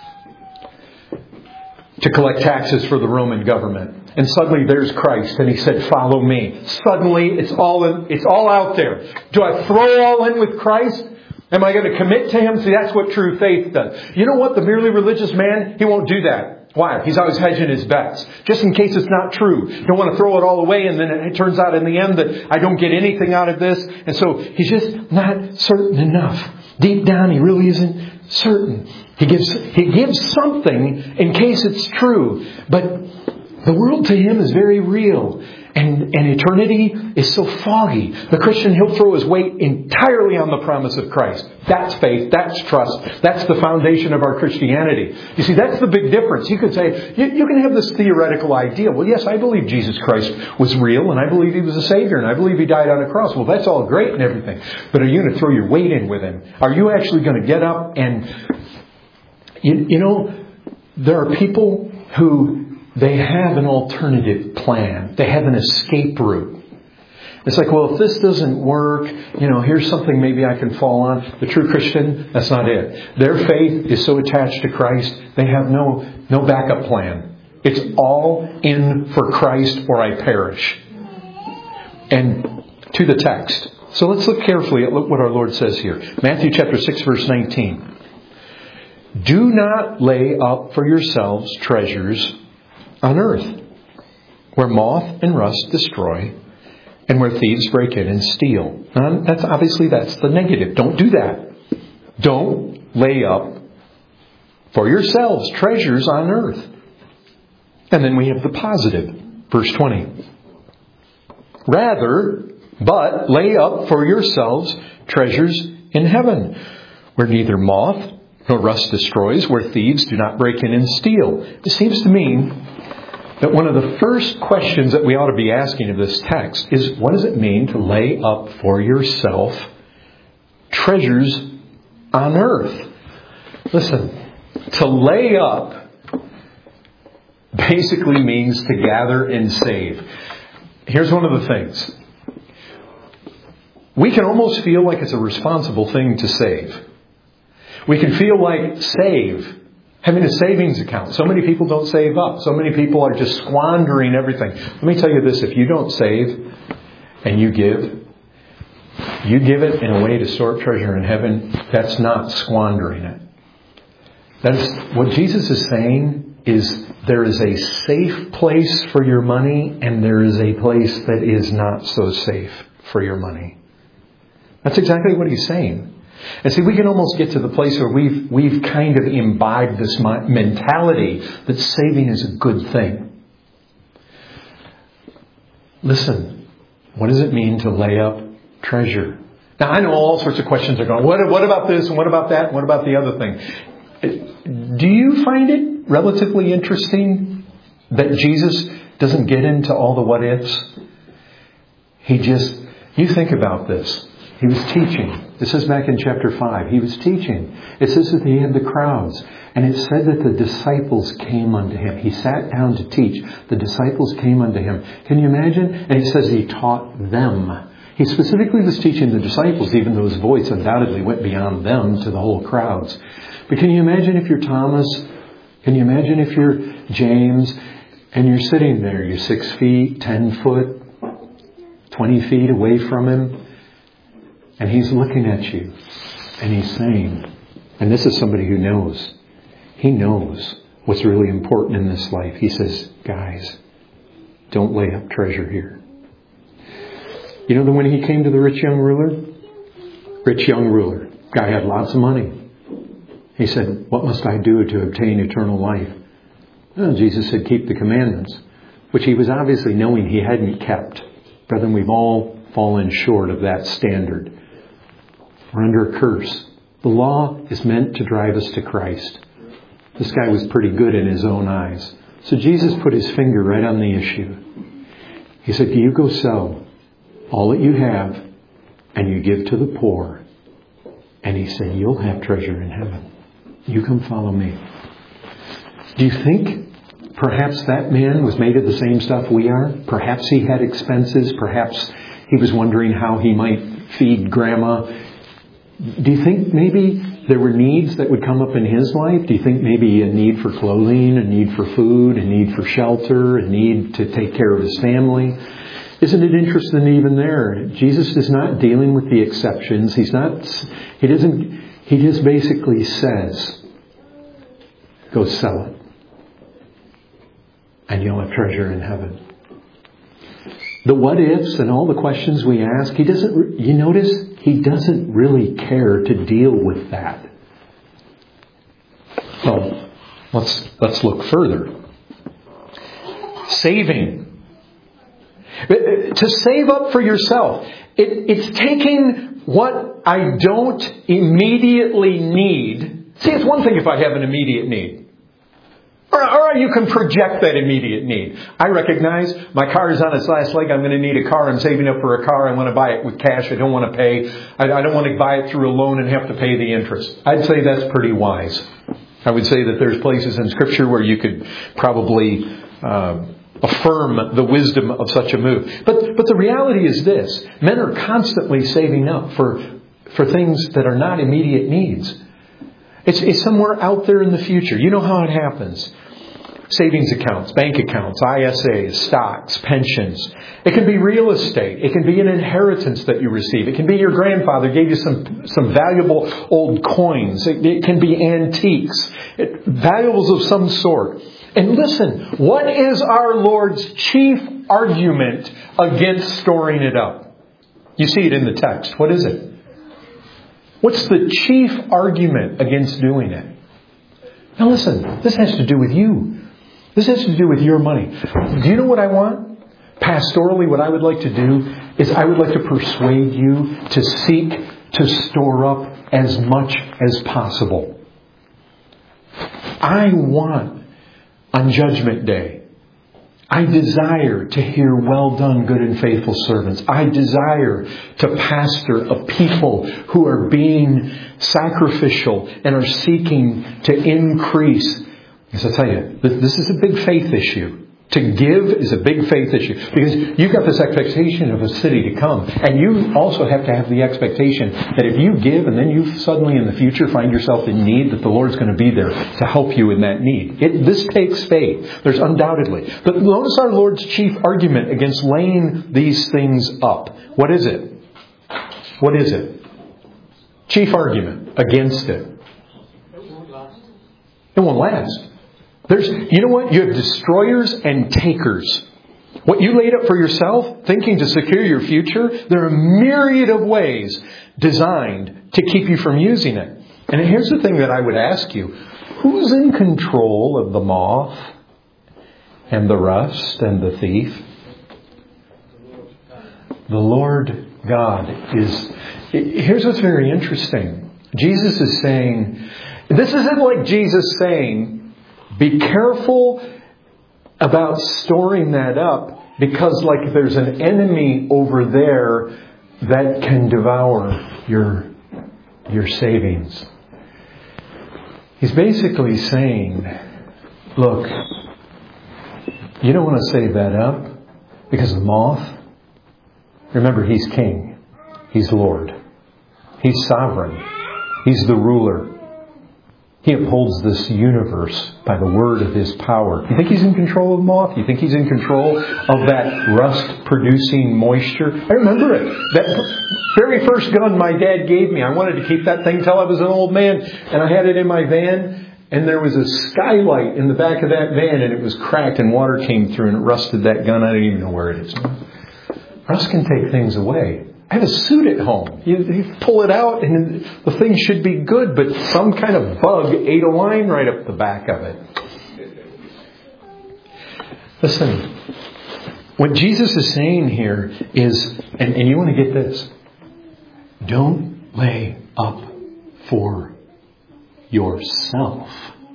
to collect taxes for the Roman government. And suddenly there's Christ, and he said, "Follow me." Suddenly it's all in, it's all out there. Do I throw all in with Christ? Am I going to commit to Him? See, that's what true faith does. You know what? The merely religious man, he won't do that. Why? He's always hedging his bets. Just in case it's not true. Don't want to throw it all away, and then it turns out in the end that I don't get anything out of this. And so he's just not certain enough. Deep down, he really isn't certain. He gives, he gives something in case it's true. But the world to him is very real. And, and eternity is so foggy. The Christian, he'll throw his weight entirely on the promise of Christ. That's faith. That's trust. That's the foundation of our Christianity. You see, that's the big difference. You could say, you, you can have this theoretical idea. Well, yes, I believe Jesus Christ was real, and I believe He was a Savior, and I believe He died on a cross. Well, that's all great and everything. But are you going to throw your weight in with Him? Are you actually going to get up and... You, you know, there are people who... they have an alternative plan. They have an escape route. It's like, well, if this doesn't work, you know, here's something maybe I can fall on. The true Christian, that's not it. Their faith is so attached to Christ, they have no, no backup plan. It's all in for Christ or I perish. And to the text. So let's look carefully at what our Lord says here. Matthew chapter six, verse nineteen. Do not lay up for yourselves treasures on earth, where moth and rust destroy, and where thieves break in and steal. Now, that's obviously that's the negative. Don't do that. Don't lay up for yourselves treasures on earth. And then we have the positive. Verse twenty. Rather, but lay up for yourselves treasures in heaven, where neither moth nor rust destroys, where thieves do not break in and steal. It seems to me that one of the first questions that we ought to be asking of this text is, what does it mean to lay up for yourself treasures on earth? Listen, to lay up basically means to gather and save. Here's one of the things. We can almost feel like it's a responsible thing to save. We can feel like save, having a savings account. So many people don't save up. So many people are just squandering everything. Let me tell you this, if you don't save and you give, you give it in a way to store up treasure in heaven, that's not squandering it. That's what Jesus is saying is there is a safe place for your money and there is a place that is not so safe for your money. That's exactly what he's saying. And see, we can almost get to the place where we've we've kind of imbibed this mentality that saving is a good thing. Listen, what does it mean to lay up treasure? Now, I know all sorts of questions are going, what, what about this and what about that and what about the other thing? Do you find it relatively interesting that Jesus doesn't get into all the what ifs? He just, you think about this. He was teaching. This is back in chapter five. He was teaching. It says that he had the crowds. And it said that the disciples came unto him. He sat down to teach. The disciples came unto him. Can you imagine? And it says he taught them. He specifically was teaching the disciples, even though his voice undoubtedly went beyond them to the whole crowds. But can you imagine if you're Thomas? Can you imagine if you're James? And you're sitting there. You're six feet, ten foot, twenty feet away from him. And he's looking at you and he's saying, and this is somebody who knows, he knows what's really important in this life. He says, guys, don't lay up treasure here. You know, when he came to the rich young ruler, rich young ruler, guy had lots of money. He said, what must I do to obtain eternal life? Well, Jesus said, keep the commandments, which he was obviously knowing he hadn't kept. Brethren, we've all fallen short of that standard. We're under a curse. The law is meant to drive us to Christ. This guy was pretty good in his own eyes. So Jesus put his finger right on the issue. He said, you go sell all that you have and you give to the poor. And he said, you'll have treasure in heaven. You come follow me. Do you think perhaps that man was made of the same stuff we are? Perhaps he had expenses. Perhaps he was wondering how he might feed grandma. Do you think maybe there were needs that would come up in his life? Do you think maybe a need for clothing, a need for food, a need for shelter, a need to take care of his family? Isn't it interesting even there? Jesus is not dealing with the exceptions. He's not, he doesn't, he just basically says, go sell it. And you'll have treasure in heaven. The what ifs and all the questions we ask, he doesn't, you notice, he doesn't really care to deal with that. Well, let's, let's look further. Saving. To save up for yourself. It, it's taking what I don't immediately need. See, it's one thing if I have an immediate need. Or, or you can project that immediate need. I recognize my car is on its last leg. I'm going to need a car. I'm saving up for a car. I want to buy it with cash. I don't want to pay. I, I don't want to buy it through a loan and have to pay the interest. I'd say that's pretty wise. I would say that there's places in Scripture where you could probably uh, affirm the wisdom of such a move. But but the reality is this. Men are constantly saving up for, for things that are not immediate needs. It's, it's somewhere out there in the future. You know how it happens. Savings accounts, bank accounts, I S As, stocks, pensions. It can be real estate. It can be an inheritance that you receive. It can be your grandfather gave you some, some valuable old coins. It, it can be antiques, it, valuables of some sort. And listen, what is our Lord's chief argument against storing it up? You see it in the text. What is it? What's the chief argument against doing it? Now listen, this has to do with you. This has to do with your money. Do you know what I want? Pastorally, what I would like to do is I would like to persuade you to seek to store up as much as possible. I want, on Judgment Day, I desire to hear, well done, good and faithful servants. I desire to pastor a people who are being sacrificial and are seeking to increase. Because I tell you, this is a big faith issue. To give is a big faith issue. Because you've got this expectation of a city to come. And you also have to have the expectation that if you give and then you suddenly in the future find yourself in need, that the Lord's going to be there to help you in that need. It, this takes faith. There's undoubtedly. But notice our Lord's chief argument against laying these things up. What is it? What is it? Chief argument against it. It won't last. It won't last. There's, you know what? You have destroyers and takers. What you laid up for yourself, thinking to secure your future, there are a myriad of ways designed to keep you from using it. And here's the thing that I would ask you. Who's in control of the moth and the rust and the thief? The Lord God is... Here's what's very interesting. Jesus is saying... This isn't like Jesus saying... Be careful about storing that up because like there's an enemy over there that can devour your, your savings. He's basically saying, look, you don't want to save that up because the moth. Remember, He's King. He's Lord. He's sovereign. He's the ruler. He upholds this universe by the word of His power. You think He's in control of the moth? You think He's in control of that rust-producing moisture? I remember it. That very first gun my dad gave me, I wanted to keep that thing till I was an old man. And I had it in my van. And there was a skylight in the back of that van. And it was cracked and water came through and it rusted that gun. I don't even know where it is now. Rust can take things away. I have a suit at home. You, you pull it out and the thing should be good, but some kind of bug ate a line right up the back of it. Listen, what Jesus is saying here is, and, and you want to get this, don't lay up for yourself.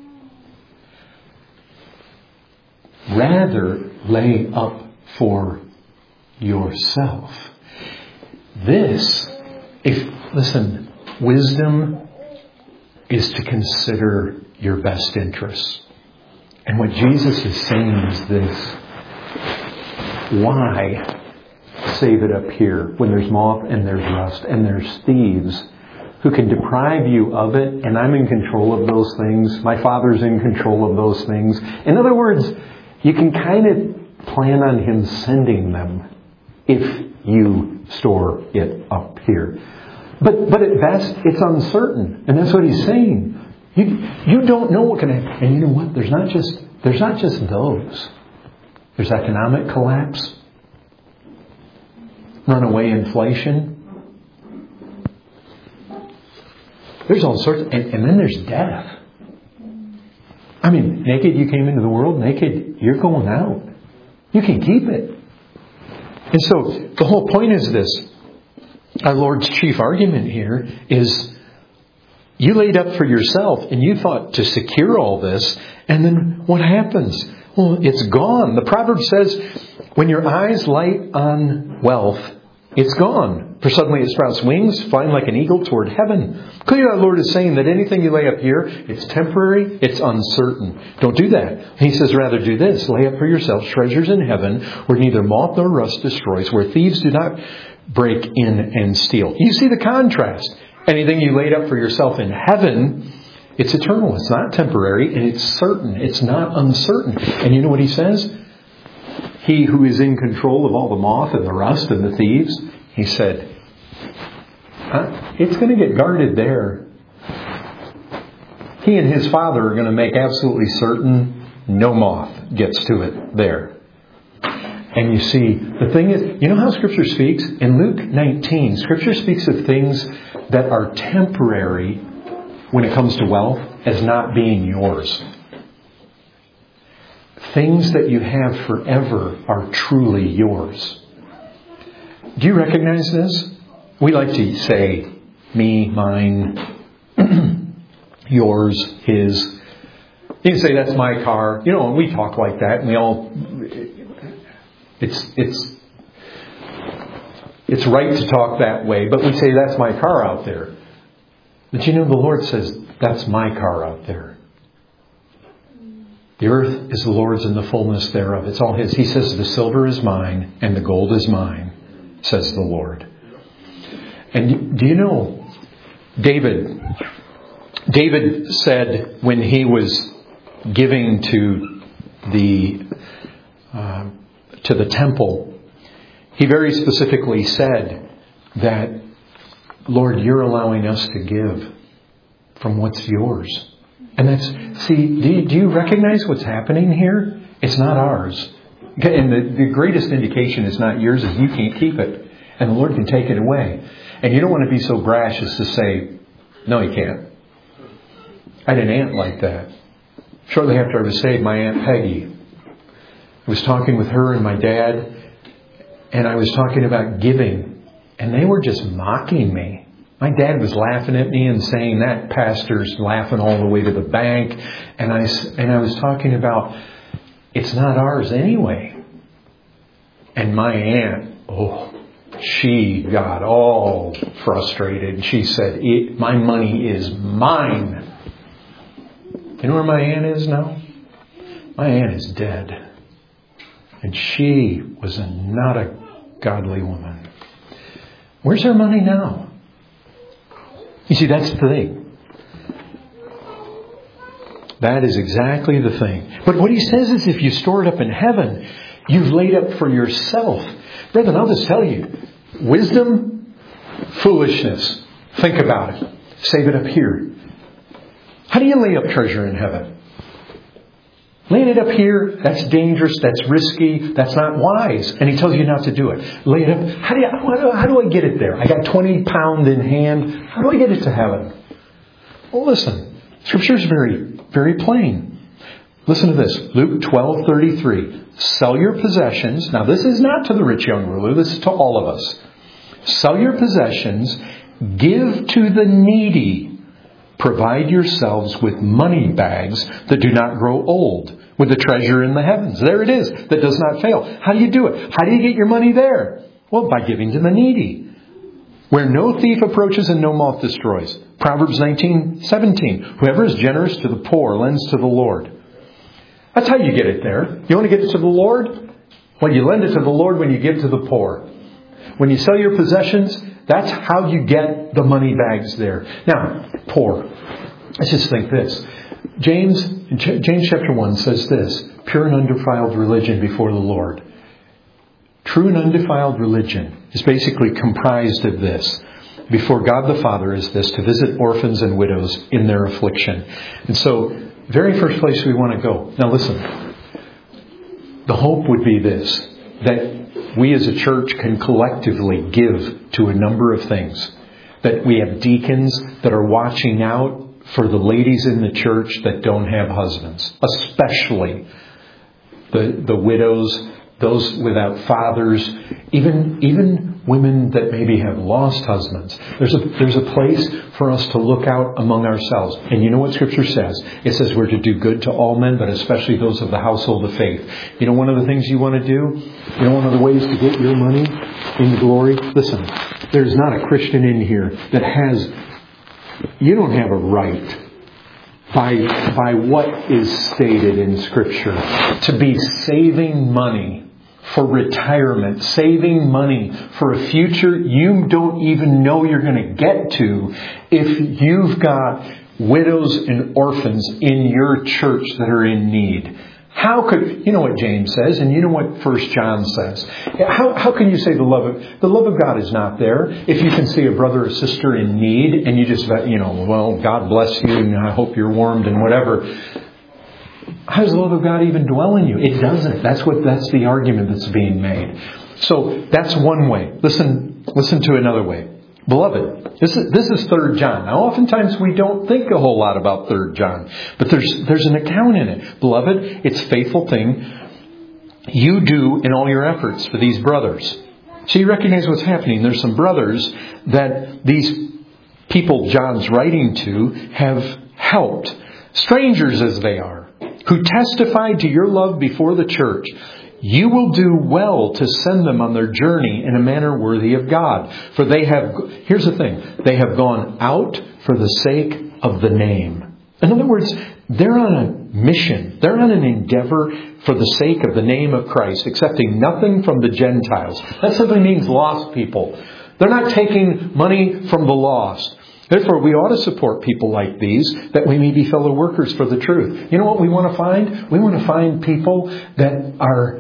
Rather, lay up for yourself. This, if, listen, wisdom is to consider your best interests. And what Jesus is saying is this. Why save it up here when there's moth and there's rust and there's thieves who can deprive you of it, and I'm in control of those things. My Father's in control of those things. In other words, you can kind of plan on Him sending them if you store it up here. But but at best, it's uncertain. And that's what He's saying. You you don't know what can happen. And you know what? There's not just there's not just those. There's economic collapse. Runaway inflation. There's all sorts of, and, and then there's death. I mean, naked you came into the world, naked you're going out. You can keep it. And so the whole point is this. Our Lord's chief argument here is you laid up for yourself and you thought to secure all this, and then what happens? Well, it's gone. The proverb says, when your eyes light on wealth, it's gone. For suddenly it sprouts wings, flying like an eagle toward heaven. Clearly our Lord is saying that anything you lay up here, it's temporary, it's uncertain. Don't do that. He says rather do this. Lay up for yourselves treasures in heaven where neither moth nor rust destroys, where thieves do not break in and steal. You see the contrast. Anything you laid up for yourself in heaven, it's eternal. It's not temporary and it's certain. It's not uncertain. And you know what He says? He who is in control of all the moth and the rust and the thieves, He said, huh? It's going to get guarded there. He and His Father are going to make absolutely certain no moth gets to it there. And you see, the thing is, you know how Scripture speaks? In Luke nineteen, Scripture speaks of things that are temporary when it comes to wealth as not being yours. Things that you have forever are truly yours. Do you recognize this? We like to say, me, mine, yours, his. You can say, that's my car. You know, and we talk like that, and we all, it's, it's, it's right to talk that way, but we say, that's my car out there. But you know, the Lord says, that's my car out there. The earth is the Lord's and the fullness thereof. It's all His. He says, the silver is mine and the gold is mine, says the Lord. And do you know, David, David said when he was giving to the, uh, to the temple, he very specifically said that, Lord, you're allowing us to give from what's yours. And that's, see, do you, do you recognize what's happening here? It's not ours. And the, the greatest indication it's not yours is you can't keep it. And the Lord can take it away. And you don't want to be so brash as to say, no, He can't. I had an aunt like that. Shortly after I was saved, my Aunt Peggy, I was talking with her and my dad, and I was talking about giving, and they were just mocking me. My dad was laughing at me and saying, that pastor's laughing all the way to the bank. And I, and I was talking about, it's not ours anyway. And my aunt, oh, she got all frustrated. She said, it, my money is mine. You know where my aunt is now? My aunt is dead. And she was a, not a godly woman. Where's her money now? You see, that's the thing. That is exactly the thing. But what he says is if you store it up in heaven, you've laid up for yourself. Brethren, I'll just tell you, wisdom, foolishness. Think about it. Save it up here. How do you lay up treasure in heaven? Laying it up here, that's dangerous, that's risky, that's not wise. And he tells you not to do it. Lay it up. How do, you, how do I get it there? I got twenty pounds in hand. How do I get it to heaven? Well, listen. Scripture is very, very plain. Listen to this. Luke twelve thirty-three. Sell your possessions. Now, this is not to the rich young ruler. This is to all of us. Sell your possessions. Give to the needy. Provide yourselves with money bags that do not grow old, with the treasure in the heavens. There it is, that does not fail. How do you do it? How do you get your money there? Well, by giving to the needy. Where no thief approaches and no moth destroys. Proverbs nineteen seventeen. Whoever is generous to the poor lends to the Lord. That's how you get it there. You want to get it to the Lord? Well, you lend it to the Lord when you give to the poor. When you sell your possessions, that's how you get the money bags there. Now, poor. Let's just think this. James, James chapter one says this. Pure and undefiled religion before the Lord. True and undefiled religion is basically comprised of this. Before God the Father is this, to visit orphans and widows in their affliction. And so, very first place we want to go. Now listen. The hope would be this. That we as a church can collectively give to a number of things. That we have deacons that are watching out for the ladies in the church that don't have husbands. Especially the, the widows, those without fathers, even, even women that maybe have lost husbands. There's a, there's a place for us to look out among ourselves. And you know what Scripture says? It says we're to do good to all men, but especially those of the household of faith. You know one of the things you want to do? You know one of the ways to get your money into glory? Listen, there's not a Christian in here that has, you don't have a right by, by what is stated in Scripture to be saving money for retirement, saving money for a future you don't even know you're going to get to if you've got widows and orphans in your church that are in need. How could, you know what James says, and you know what First John says. How, how can you say the love of, the love of God is not there if you can see a brother or sister in need and you just, you know, well, God bless you and I hope you're warmed and whatever. How does the love of God even dwell in you? It doesn't. That's what, that's the argument that's being made. So that's one way. Listen, listen to another way. Beloved, this is, this is Third John. Now, oftentimes we don't think a whole lot about Third John, but there's, there's an account in it. Beloved, it's a faithful thing you do in all your efforts for these brothers. So you recognize what's happening. There's some brothers that these people John's writing to have helped, strangers as they are, who testified to your love before the church. You will do well to send them on their journey in a manner worthy of God. For they have, here's the thing, they have gone out for the sake of the name. In other words, they're on a mission. They're on an endeavor for the sake of the name of Christ, accepting nothing from the Gentiles. That simply means lost people. They're not taking money from the lost. Therefore, we ought to support people like these, that we may be fellow workers for the truth. You know what we want to find? We want to find people that are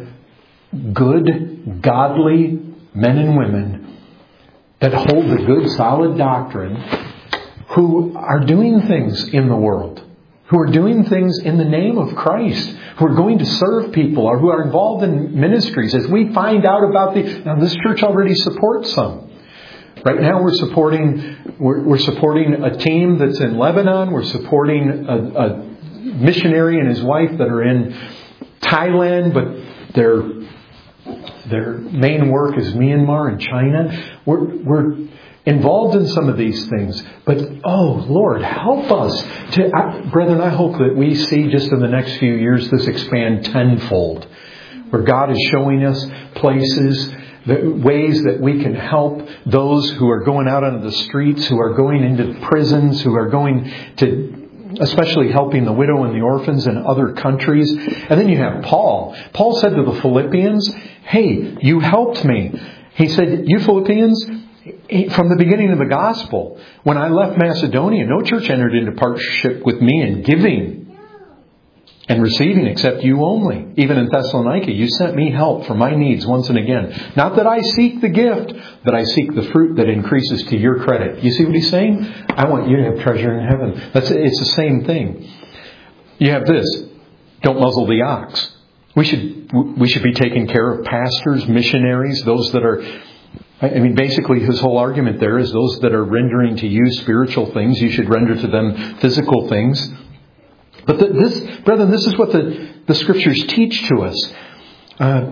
good, godly men and women that hold the good, solid doctrine, who are doing things in the world, who are doing things in the name of Christ, who are going to serve people, or who are involved in ministries. As we find out about the... Now, this church already supports some. Right now we're supporting we're, we're supporting a team that's in Lebanon. We're supporting a, a missionary and his wife that are in Thailand, but their their main work is Myanmar and China. We're we're involved in some of these things, but oh Lord, help us to, I, brethren. I hope that we see just in the next few years this expand tenfold, where God is showing us places, the ways that we can help those who are going out onto the streets, who are going into prisons, who are going to, especially helping the widow and the orphans in other countries. And then you have Paul. Paul said to the Philippians, hey, you helped me. He said, you Philippians, from the beginning of the gospel, when I left Macedonia, no church entered into partnership with me in giving and receiving except you only. Even in Thessalonica, you sent me help for my needs once and again. Not that I seek the gift, but I seek the fruit that increases to your credit. You see what he's saying? I want you to have treasure in heaven. That's It's the same thing. You have this. Don't muzzle the ox. We should we should be taking care of pastors, missionaries, those that are... I mean, basically his whole argument there is those that are rendering to you spiritual things, you should render to them physical things. But the, this, brethren, this is what the, the Scriptures teach to us. Uh,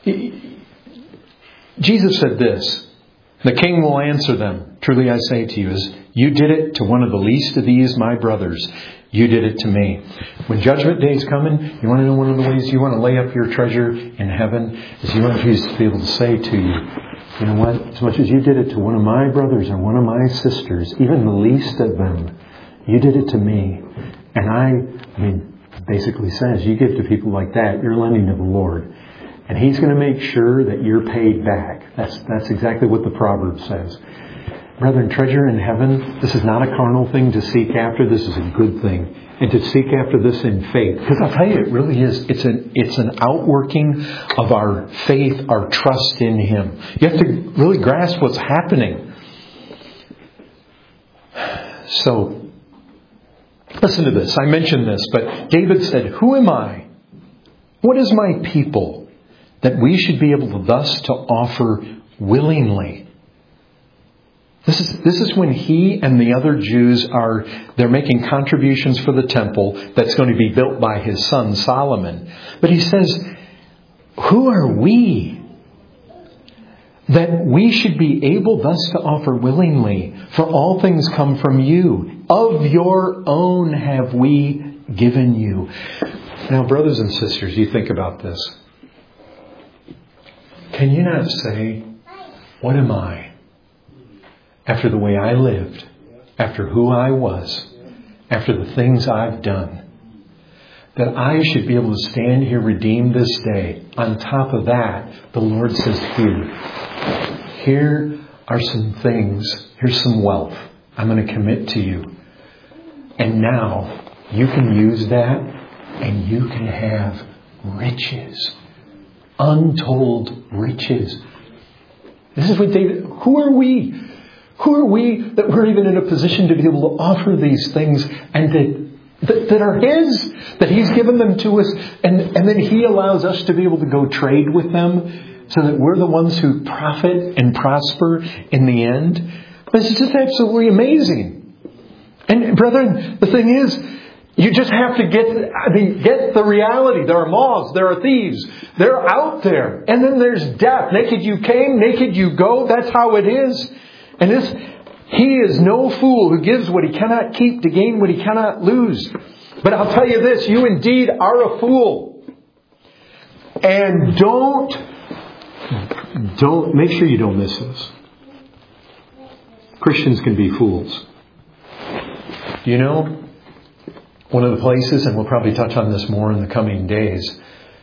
Jesus said this, the King will answer them. Truly I say to you, is you did it to one of the least of these, my brothers. You did it to me. When judgment day is coming, you want to know one of the ways you want to lay up your treasure in heaven is you want Jesus to be able to say to you, you know what? As much as you did it to one of my brothers or one of my sisters, even the least of them, you did it to me. And I, I mean, basically says, you give to people like that, you're lending to the Lord. And He's going to make sure that you're paid back. That's that's exactly what the proverb says. Brethren, treasure in heaven, this is not a carnal thing to seek after. This is a good thing. And to seek after this in faith. Because I'll tell you, it really is. It's an, it's an outworking of our faith, our trust in Him. You have to really grasp what's happening. So, listen to this. I mentioned this, but David said, who am I? What is my people that we should be able to thus to offer willingly? This is, this is when he and the other Jews are, they're making contributions for the temple that's going to be built by his son Solomon. But he says, who are we that we should be able thus to offer willingly? For all things come from you. Of your own have we given you. Now, brothers and sisters, you think about this. Can you not say, what am I? After the way I lived, after who I was, after the things I've done, that I should be able to stand here redeemed this day. On top of that, the Lord says here, here are some things, here's some wealth I'm going to commit to you. And now you can use that and you can have riches. Untold riches. This is what David, who are we? Who are we that we're even in a position to be able to offer these things and that, that, that are His, that He's given them to us, and, and then He allows us to be able to go trade with them so that we're the ones who profit and prosper in the end? This is just absolutely amazing. And brethren, the thing is, you just have to get, I mean, get the reality. There are moths, there are thieves, they're out there. And then there's death. Naked you came, naked you go. That's how it is. And this, he is no fool who gives what he cannot keep to gain what he cannot lose. But I'll tell you this, you indeed are a fool. And don't, don't, make sure you don't miss this. Christians can be fools. You know, one of the places, and we'll probably touch on this more in the coming days,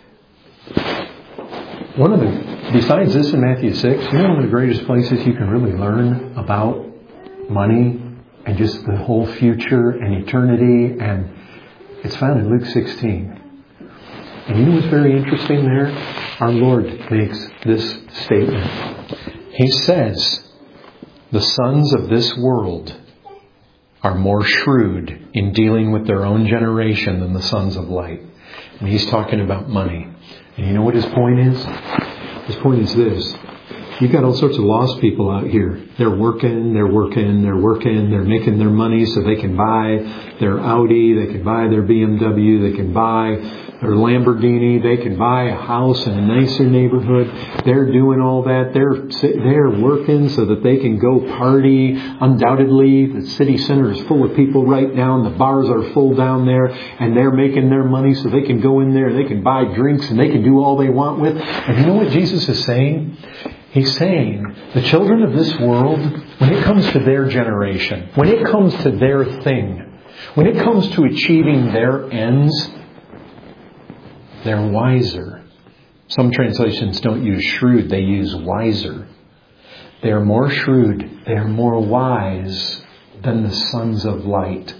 one of the, besides this in Matthew six, you know one of the greatest places you can really learn about money and just the whole future and eternity, and it's found in Luke sixteen. And you know what's very interesting there? Our Lord makes this statement. He says, the sons of this world are more shrewd in dealing with their own generation than the sons of light. And he's talking about money. And you know what his point is? His point is this. You've got all sorts of lost people out here. They're working, they're working, they're working, they're making their money so they can buy their Audi, they can buy their B M W, they can buy their Lamborghini, they can buy a house in a nicer neighborhood. They're doing all that. They're they're working so that they can go party. Undoubtedly, the city center is full of people right now, and the bars are full down there, and they're making their money so they can go in there and they can buy drinks and they can do all they want with. And you know what Jesus is saying? He's saying the children of this world, when it comes to their generation, when it comes to their thing, when it comes to achieving their ends, they're wiser. Some translations don't use shrewd, they use wiser. They are more shrewd, they are more wise than the sons of light.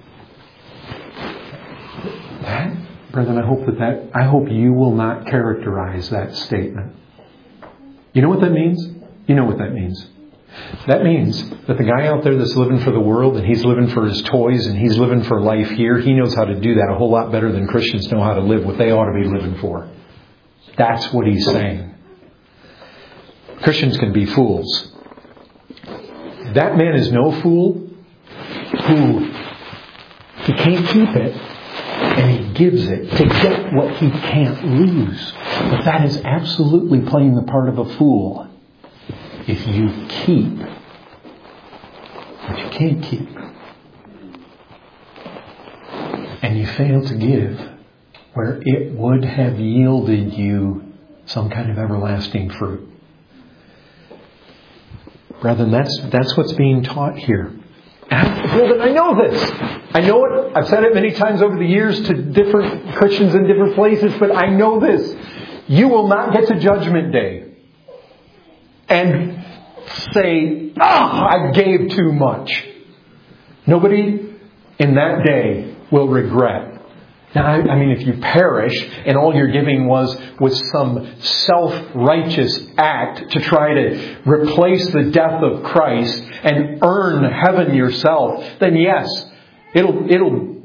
That, brethren, I hope that, that I hope you will not characterize that statement. You know what that means? You know what that means. That means that the guy out there that's living for the world and he's living for his toys and he's living for life here, he knows how to do that a whole lot better than Christians know how to live what they ought to be living for. That's what he's saying. Christians can be fools. That man is no fool who he can't keep it and he gives it to get what he can't lose. But that is absolutely playing the part of a fool. If you keep what you can't keep, and you fail to give where it would have yielded you some kind of everlasting fruit. Brethren, that's that's what's being taught here. Brethren, I know this. I know it. I've said it many times over the years to different Christians in different places, but I know this. You will not get to Judgment Day and say, ah, I gave too much. Nobody in that day will regret. Now, I, I mean, if you perish and all you're giving was, was some self-righteous act to try to replace the death of Christ and earn heaven yourself, then yes, it'll, it'll,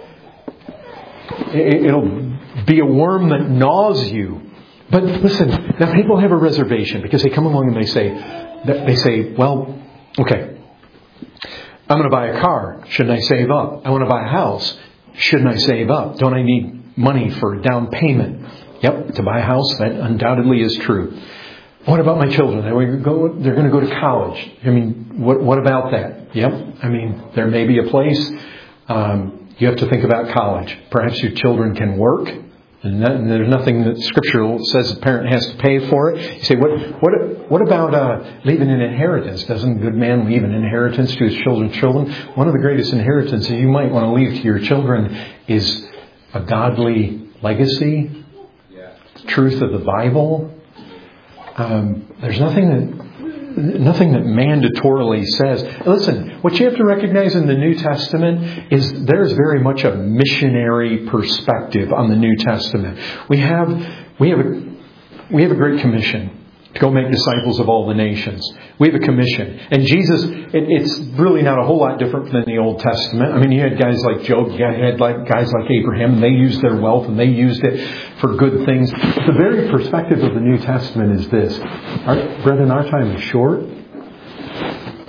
it'll be a worm that gnaws you. But listen, now people have a reservation because they come along and they say, they say, well, okay, I'm going to buy a car. Shouldn't I save up? I want to buy a house. Shouldn't I save up? Don't I need money for a down payment? Yep, to buy a house, that undoubtedly is true. What about my children? They're going to go to college. I mean, what, what about that? Yep, I mean, there may be a place. Um, you have to think about college. Perhaps your children can work. And, that, and there's nothing that Scripture says the parent has to pay for it. You say, what what what about uh, leaving an inheritance? Doesn't a good man leave an inheritance to his children's children? One of the greatest inheritances you might want to leave to your children is a godly legacy, yeah. The truth of the Bible. Um, there's nothing that nothing that mandatorily says. Listen, what you have to recognize in the New Testament is there's very much a missionary perspective on the New Testament. We have we have a we have a great commission to go make disciples of all the nations. We have a commission. And Jesus, it, it's really not a whole lot different than the Old Testament. I mean, you had guys like Job, you had like guys like Abraham, and they used their wealth and they used it for good things. The very perspective of the New Testament is this. Our, brethren, our time is short.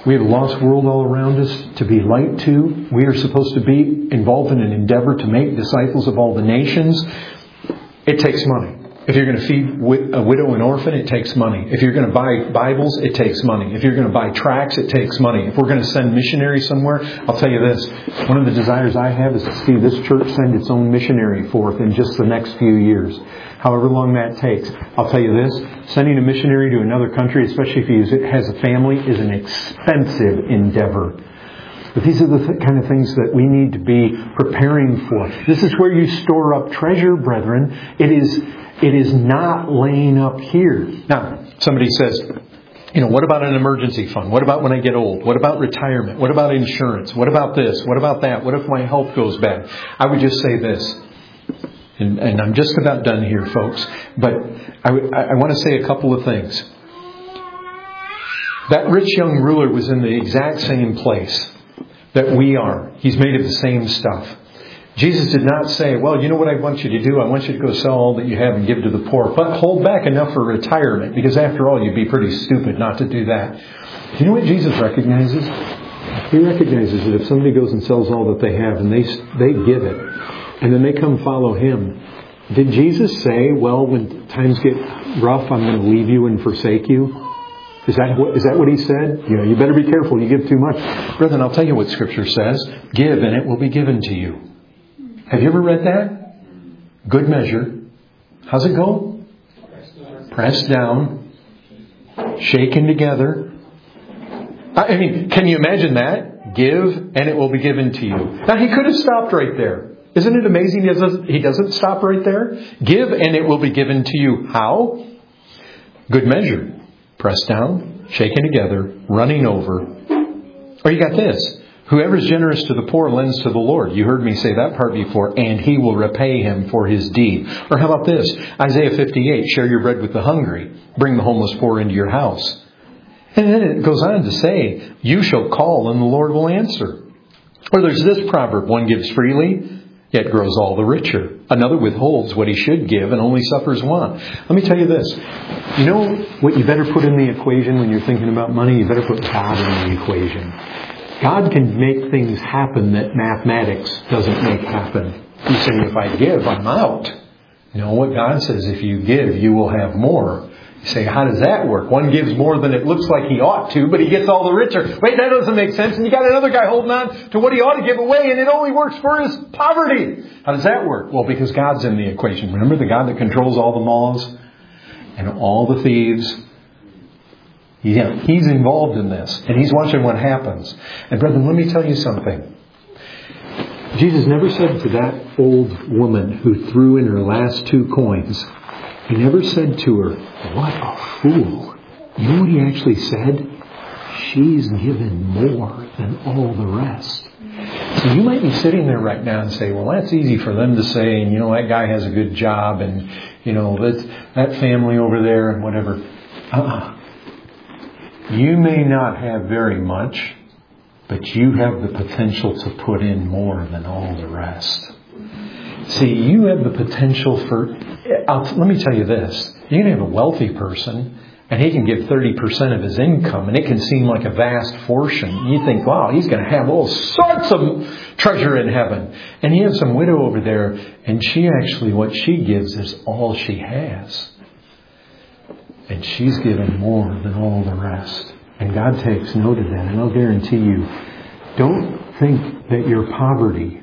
We have a lost world all around us to be light to. We are supposed to be involved in an endeavor to make disciples of all the nations. It takes money. If you're going to feed a widow and orphan, it takes money. If you're going to buy Bibles, it takes money. If you're going to buy tracts, it takes money. If we're going to send missionaries somewhere, I'll tell you this. One of the desires I have is to see this church send its own missionary forth in just the next few years. However long that takes. I'll tell you this. Sending a missionary to another country, especially if he has a family, is an expensive endeavor. But these are the th- kind of things that we need to be preparing for. This is where you store up treasure, brethren. It is, it is not laying up here. Now, somebody says, you know, what about an emergency fund? What about when I get old? What about retirement? What about insurance? What about this? What about that? What if my health goes bad? I would just say this. And, and I'm just about done here, folks. But I, I want to say a couple of things. That rich young ruler was in the exact same place that we are. He's made of the same stuff. Jesus did not say, well, you know what I want you to do? I want you to go sell all that you have and give to the poor. But hold back enough for retirement. Because after all, you'd be pretty stupid not to do that. Do you know what Jesus recognizes? He recognizes that if somebody goes and sells all that they have and they they give it, and then they come follow Him, did Jesus say, well, when times get rough, I'm going to leave you and forsake you? Is that what, is that what He said? You know, you better be careful. You give too much. Brethren, I'll tell you what Scripture says. Give and it will be given to you. Have you ever read that? Good measure. How's it go? Pressed down. Shaken together. I mean, can you imagine that? Give and it will be given to you. Now, He could have stopped right there. Isn't it amazing He doesn't, he doesn't stop right there? Give and it will be given to you. How? Good measure. Pressed down, shaken together, running over. Or you got this. Whoever is generous to the poor lends to the Lord. You heard me say that part before. And He will repay him for his deed. Or how about this? Isaiah fifty-eight. Share your bread with the hungry. Bring the homeless poor into your house. And then it goes on to say, you shall call and the Lord will answer. Or there's this proverb. One gives freely, yet grows all the richer. Another withholds what he should give and only suffers want. Let me tell you this. You know what you better put in the equation when you're thinking about money? You better put God in the equation. God can make things happen that mathematics doesn't make happen. You say, if I give, I'm out. You know what God says? If you give, you will have more. You say, how does that work? One gives more than it looks like he ought to, but he gets all the richer. Wait, that doesn't make sense. And you got another guy holding on to what he ought to give away, and it only works for his poverty. How does that work? Well, because God's in the equation. Remember the God that controls all the malls and all the thieves? Yeah, He's involved in this, and He's watching what happens. And brethren, let me tell you something. Jesus never said to that old woman who threw in her last two coins, He never said to her, what a fool. You know what He actually said? She's given more than all the rest. So you might be sitting there right now and say, well, that's easy for them to say, and you know, that guy has a good job, and you know, that, that family over there, and whatever. Uh-uh. You may not have very much, but you have the potential to put in more than all the rest. See, you have the potential for... I'll, let me tell you this. You can have a wealthy person, and he can give thirty percent of his income, and it can seem like a vast fortune. You think, wow, he's going to have all sorts of treasure in heaven. And you have some widow over there, and she actually, what she gives is all she has. And she's given more than all the rest. And God takes note of that. And I'll guarantee you, don't think that your poverty...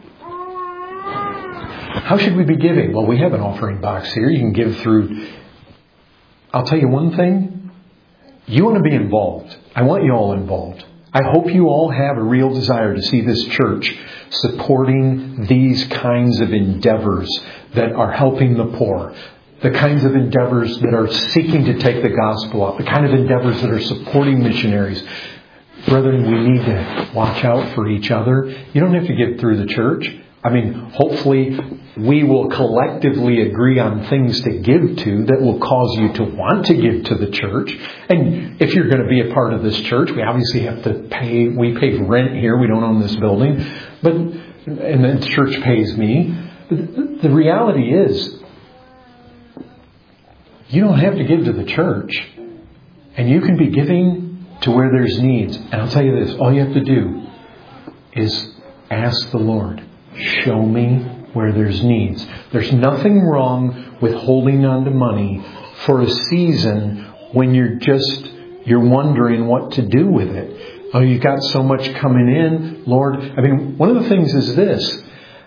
How should we be giving? Well, we have an offering box here. You can give through... I'll tell you one thing. You want to be involved. I want you all involved. I hope you all have a real desire to see this church supporting these kinds of endeavors that are helping the poor. The kinds of endeavors that are seeking to take the gospel out. The kind of endeavors that are supporting missionaries. Brethren, we need to watch out for each other. You don't have to give through the church. I mean, hopefully we will collectively agree on things to give to that will cause you to want to give to the church. And if you're going to be a part of this church, we obviously have to pay. We pay rent here. We don't own this building. But, and the church pays me. But the reality is, you don't have to give to the church. And you can be giving to where there's needs. And I'll tell you this, all you have to do is ask the Lord, show me where there's needs. There's nothing wrong with holding on to money for a season when you're just, you're wondering what to do with it. Oh, you've got so much coming in, Lord. I mean, one of the things is this.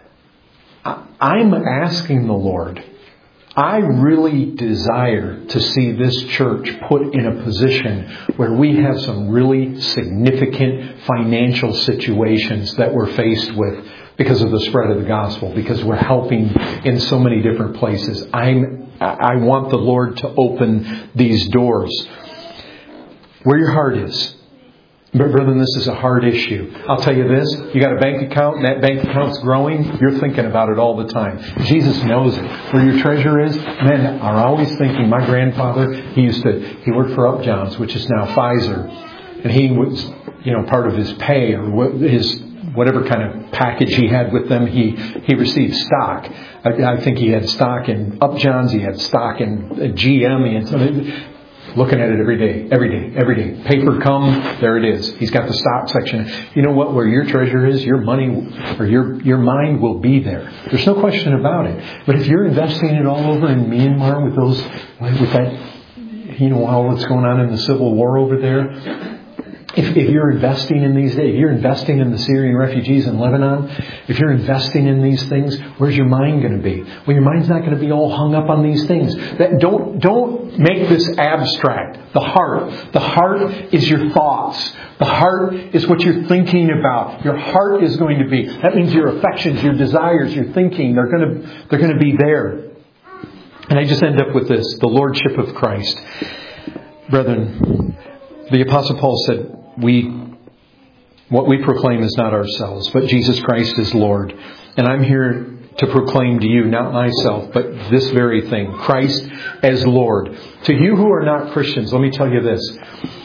I'm asking the Lord, I really desire to see this church put in a position where we have some really significant financial situations that we're faced with because of the spread of the gospel, because we're helping in so many different places. I'm, I want the Lord to open these doors. Where your heart is. But brethren, this is a hard issue. I'll tell you this, you got a bank account and that bank account's growing, you're thinking about it all the time. Jesus knows it. Where your treasure is, men are always thinking. My grandfather, he used to, he worked for Upjohn's, which is now Pfizer. And he was, you know, part of his pay or his whatever kind of package he had with them, he, he received stock. I, I think he had stock in Upjohn's, he had stock in G M, he had something. Looking at it every day, every day, every day. Paper come, there it is. He's got the stock section. You know what? Where your treasure is, your money or your your mind will be there. There's no question about it. But if you're investing it all over in Myanmar with those, with that, you know, all that's going on in the civil war over there. If, if you're investing in these days, if you're investing in the Syrian refugees in Lebanon, if you're investing in these things, where's your mind going to be? Well, your mind's not going to be all hung up on these things. That, don't, don't make this abstract. The heart. The heart is your thoughts. The heart is what you're thinking about. Your heart is going to be. That means your affections, your desires, your thinking, they're going to, they're going to be there. And I just end up with this, the Lordship of Christ. Brethren, the Apostle Paul said, We, what we proclaim is not ourselves, but Jesus Christ is Lord. And I'm here to proclaim to you, not myself, but this very thing, Christ as Lord. To you who are not Christians, let me tell you this.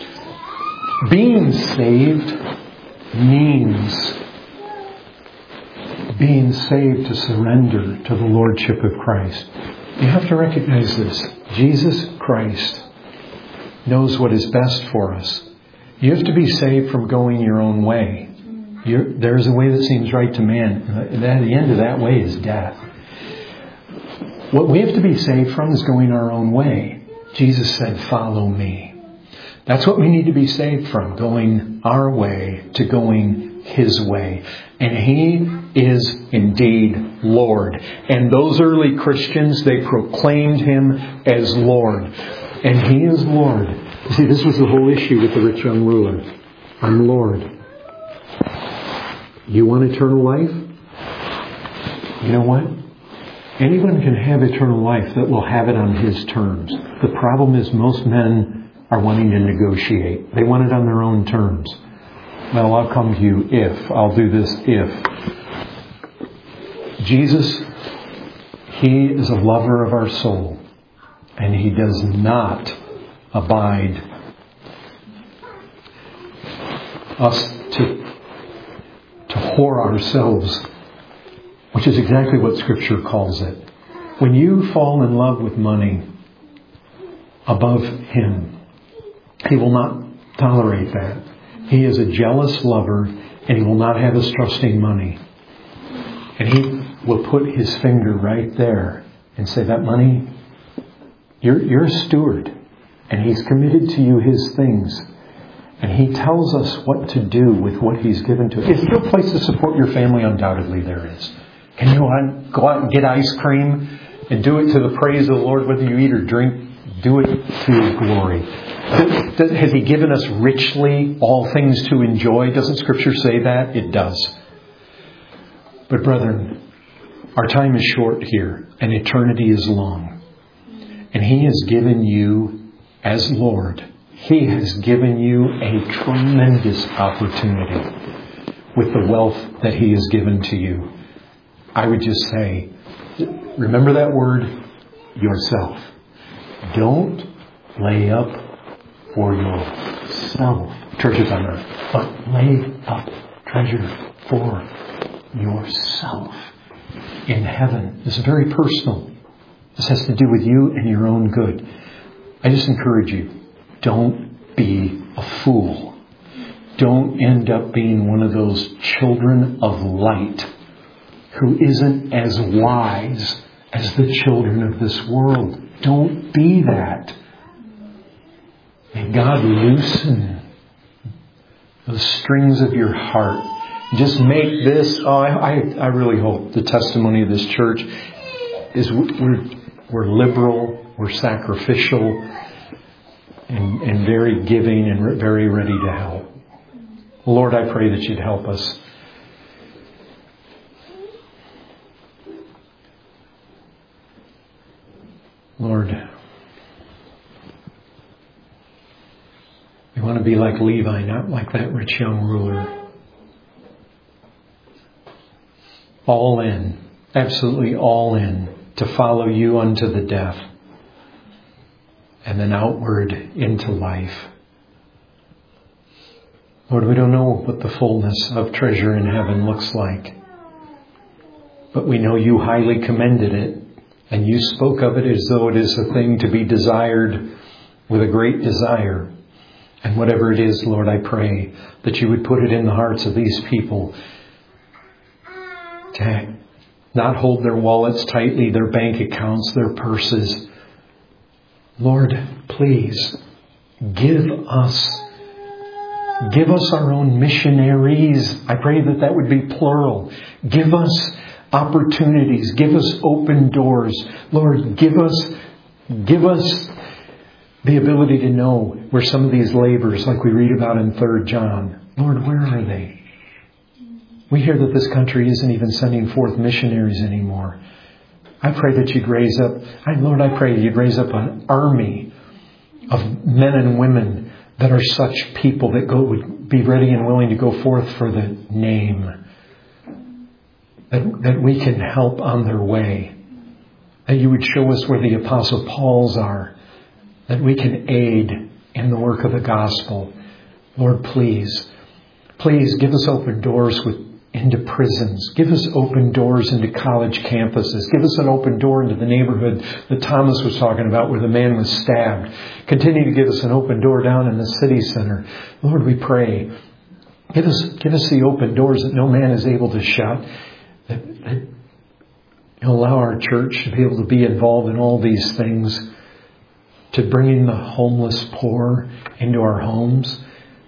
Being saved means being saved to surrender to the Lordship of Christ. You have to recognize this. Jesus Christ knows what is best for us. You have to be saved from going your own way. You're, there's a way that seems right to man. And at the end of that way is death. What we have to be saved from is going our own way. Jesus said, follow me. That's what we need to be saved from. Going our way to going His way. And He is indeed Lord. And those early Christians, they proclaimed Him as Lord. And He is Lord. You see, this was the whole issue with the rich young ruler. I'm Lord. You want eternal life? You know what? Anyone can have eternal life that will have it on his terms. The problem is most men are wanting to negotiate. They want it on their own terms. Well, I'll come to you if. I'll do this if. Jesus, He is a lover of our soul. And He does not abide us to, to whore ourselves, which is exactly what Scripture calls it. When you fall in love with money above Him, He will not tolerate that. He is a jealous lover, and He will not have us trusting money. And He will put His finger right there and say, that money, you're, you're a steward. And He's committed to you His things. And He tells us what to do with what He's given to us. Is there a place to support your family? Undoubtedly there is. Can you go out and get ice cream and do it to the praise of the Lord, whether you eat or drink? Do it to His glory. Has He given us richly all things to enjoy? Doesn't Scripture say that? It does. But brethren, our time is short here and eternity is long. And He has given you as Lord, He has given you a tremendous opportunity with the wealth that He has given to you. I would just say, remember that word, yourself. Don't lay up for yourself treasures on earth, but lay up treasure for yourself in heaven. This is very personal. This has to do with you and your own good. I just encourage you, don't be a fool. Don't end up being one of those children of light who isn't as wise as the children of this world. Don't be that. May God loosen those strings of your heart. Just make this, oh, I, I, I really hope the testimony of this church is we're, we're liberal, we're sacrificial, and, and very giving and very ready to help. Lord, I pray that you'd help us. Lord, we want to be like Levi, not like that rich young ruler. All in, absolutely all in, to follow you unto the death, and then outward into life. Lord, we don't know what the fullness of treasure in heaven looks like, but we know you highly commended it, and you spoke of it as though it is a thing to be desired with a great desire. And whatever it is, Lord, I pray that you would put it in the hearts of these people to not hold their wallets tightly, their bank accounts, their purses. Lord, please give us, give us our own missionaries. I pray that that would be plural. Give us opportunities. Give us open doors. Lord, give us, give us the ability to know where some of these labors, like we read about in Third John, Lord, where are they? We hear that this country isn't even sending forth missionaries anymore. I pray that you'd raise up, I, Lord, I pray you'd raise up an army of men and women that are such people that go would be ready and willing to go forth for the name. That, that we can help on their way. That you would show us where the Apostle Paul's are. That we can aid in the work of the gospel. Lord, please, please give us open doors with, into prisons. Give us open doors into college campuses. Give us an open door into the neighborhood that Thomas was talking about where the man was stabbed. Continue to give us an open door down in the city center. Lord, we pray. Give us, give us the open doors that no man is able to shut. That, that you'll allow our church to be able to be involved in all these things. To bringing the homeless poor into our homes.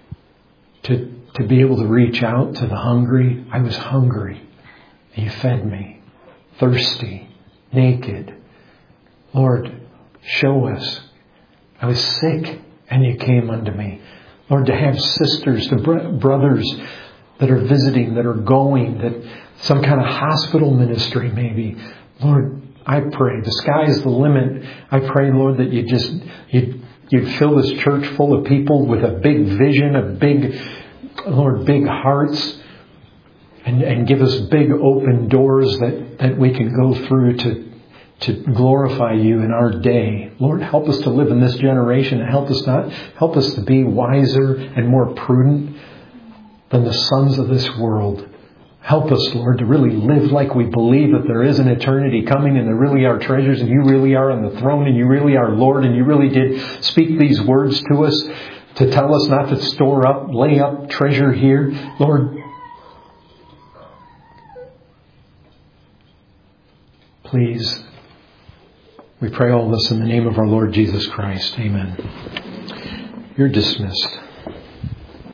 To, to be able to reach out to the hungry. I was hungry. And you fed me. Thirsty. Naked. Lord, show us. I was sick and you came unto me. Lord, to have sisters, to br- brothers that are visiting, that are going, that some kind of hospital ministry maybe. Lord, I pray, the sky is the limit. I pray, Lord, that you just, you'd, you'd fill this church full of people with a big vision, a big, Lord, big hearts, and, and give us big open doors that, that we can go through to, to glorify you in our day. Lord, help us to live in this generation and help us not, help us to be wiser and more prudent than the sons of this world. Help us, Lord, to really live like we believe that there is an eternity coming and there really are treasures and you really are on the throne and you really are Lord and you really did speak these words to us to tell us not to store up, lay up treasure here. Lord, please, we pray all this in the name of our Lord Jesus Christ. Amen. You're dismissed.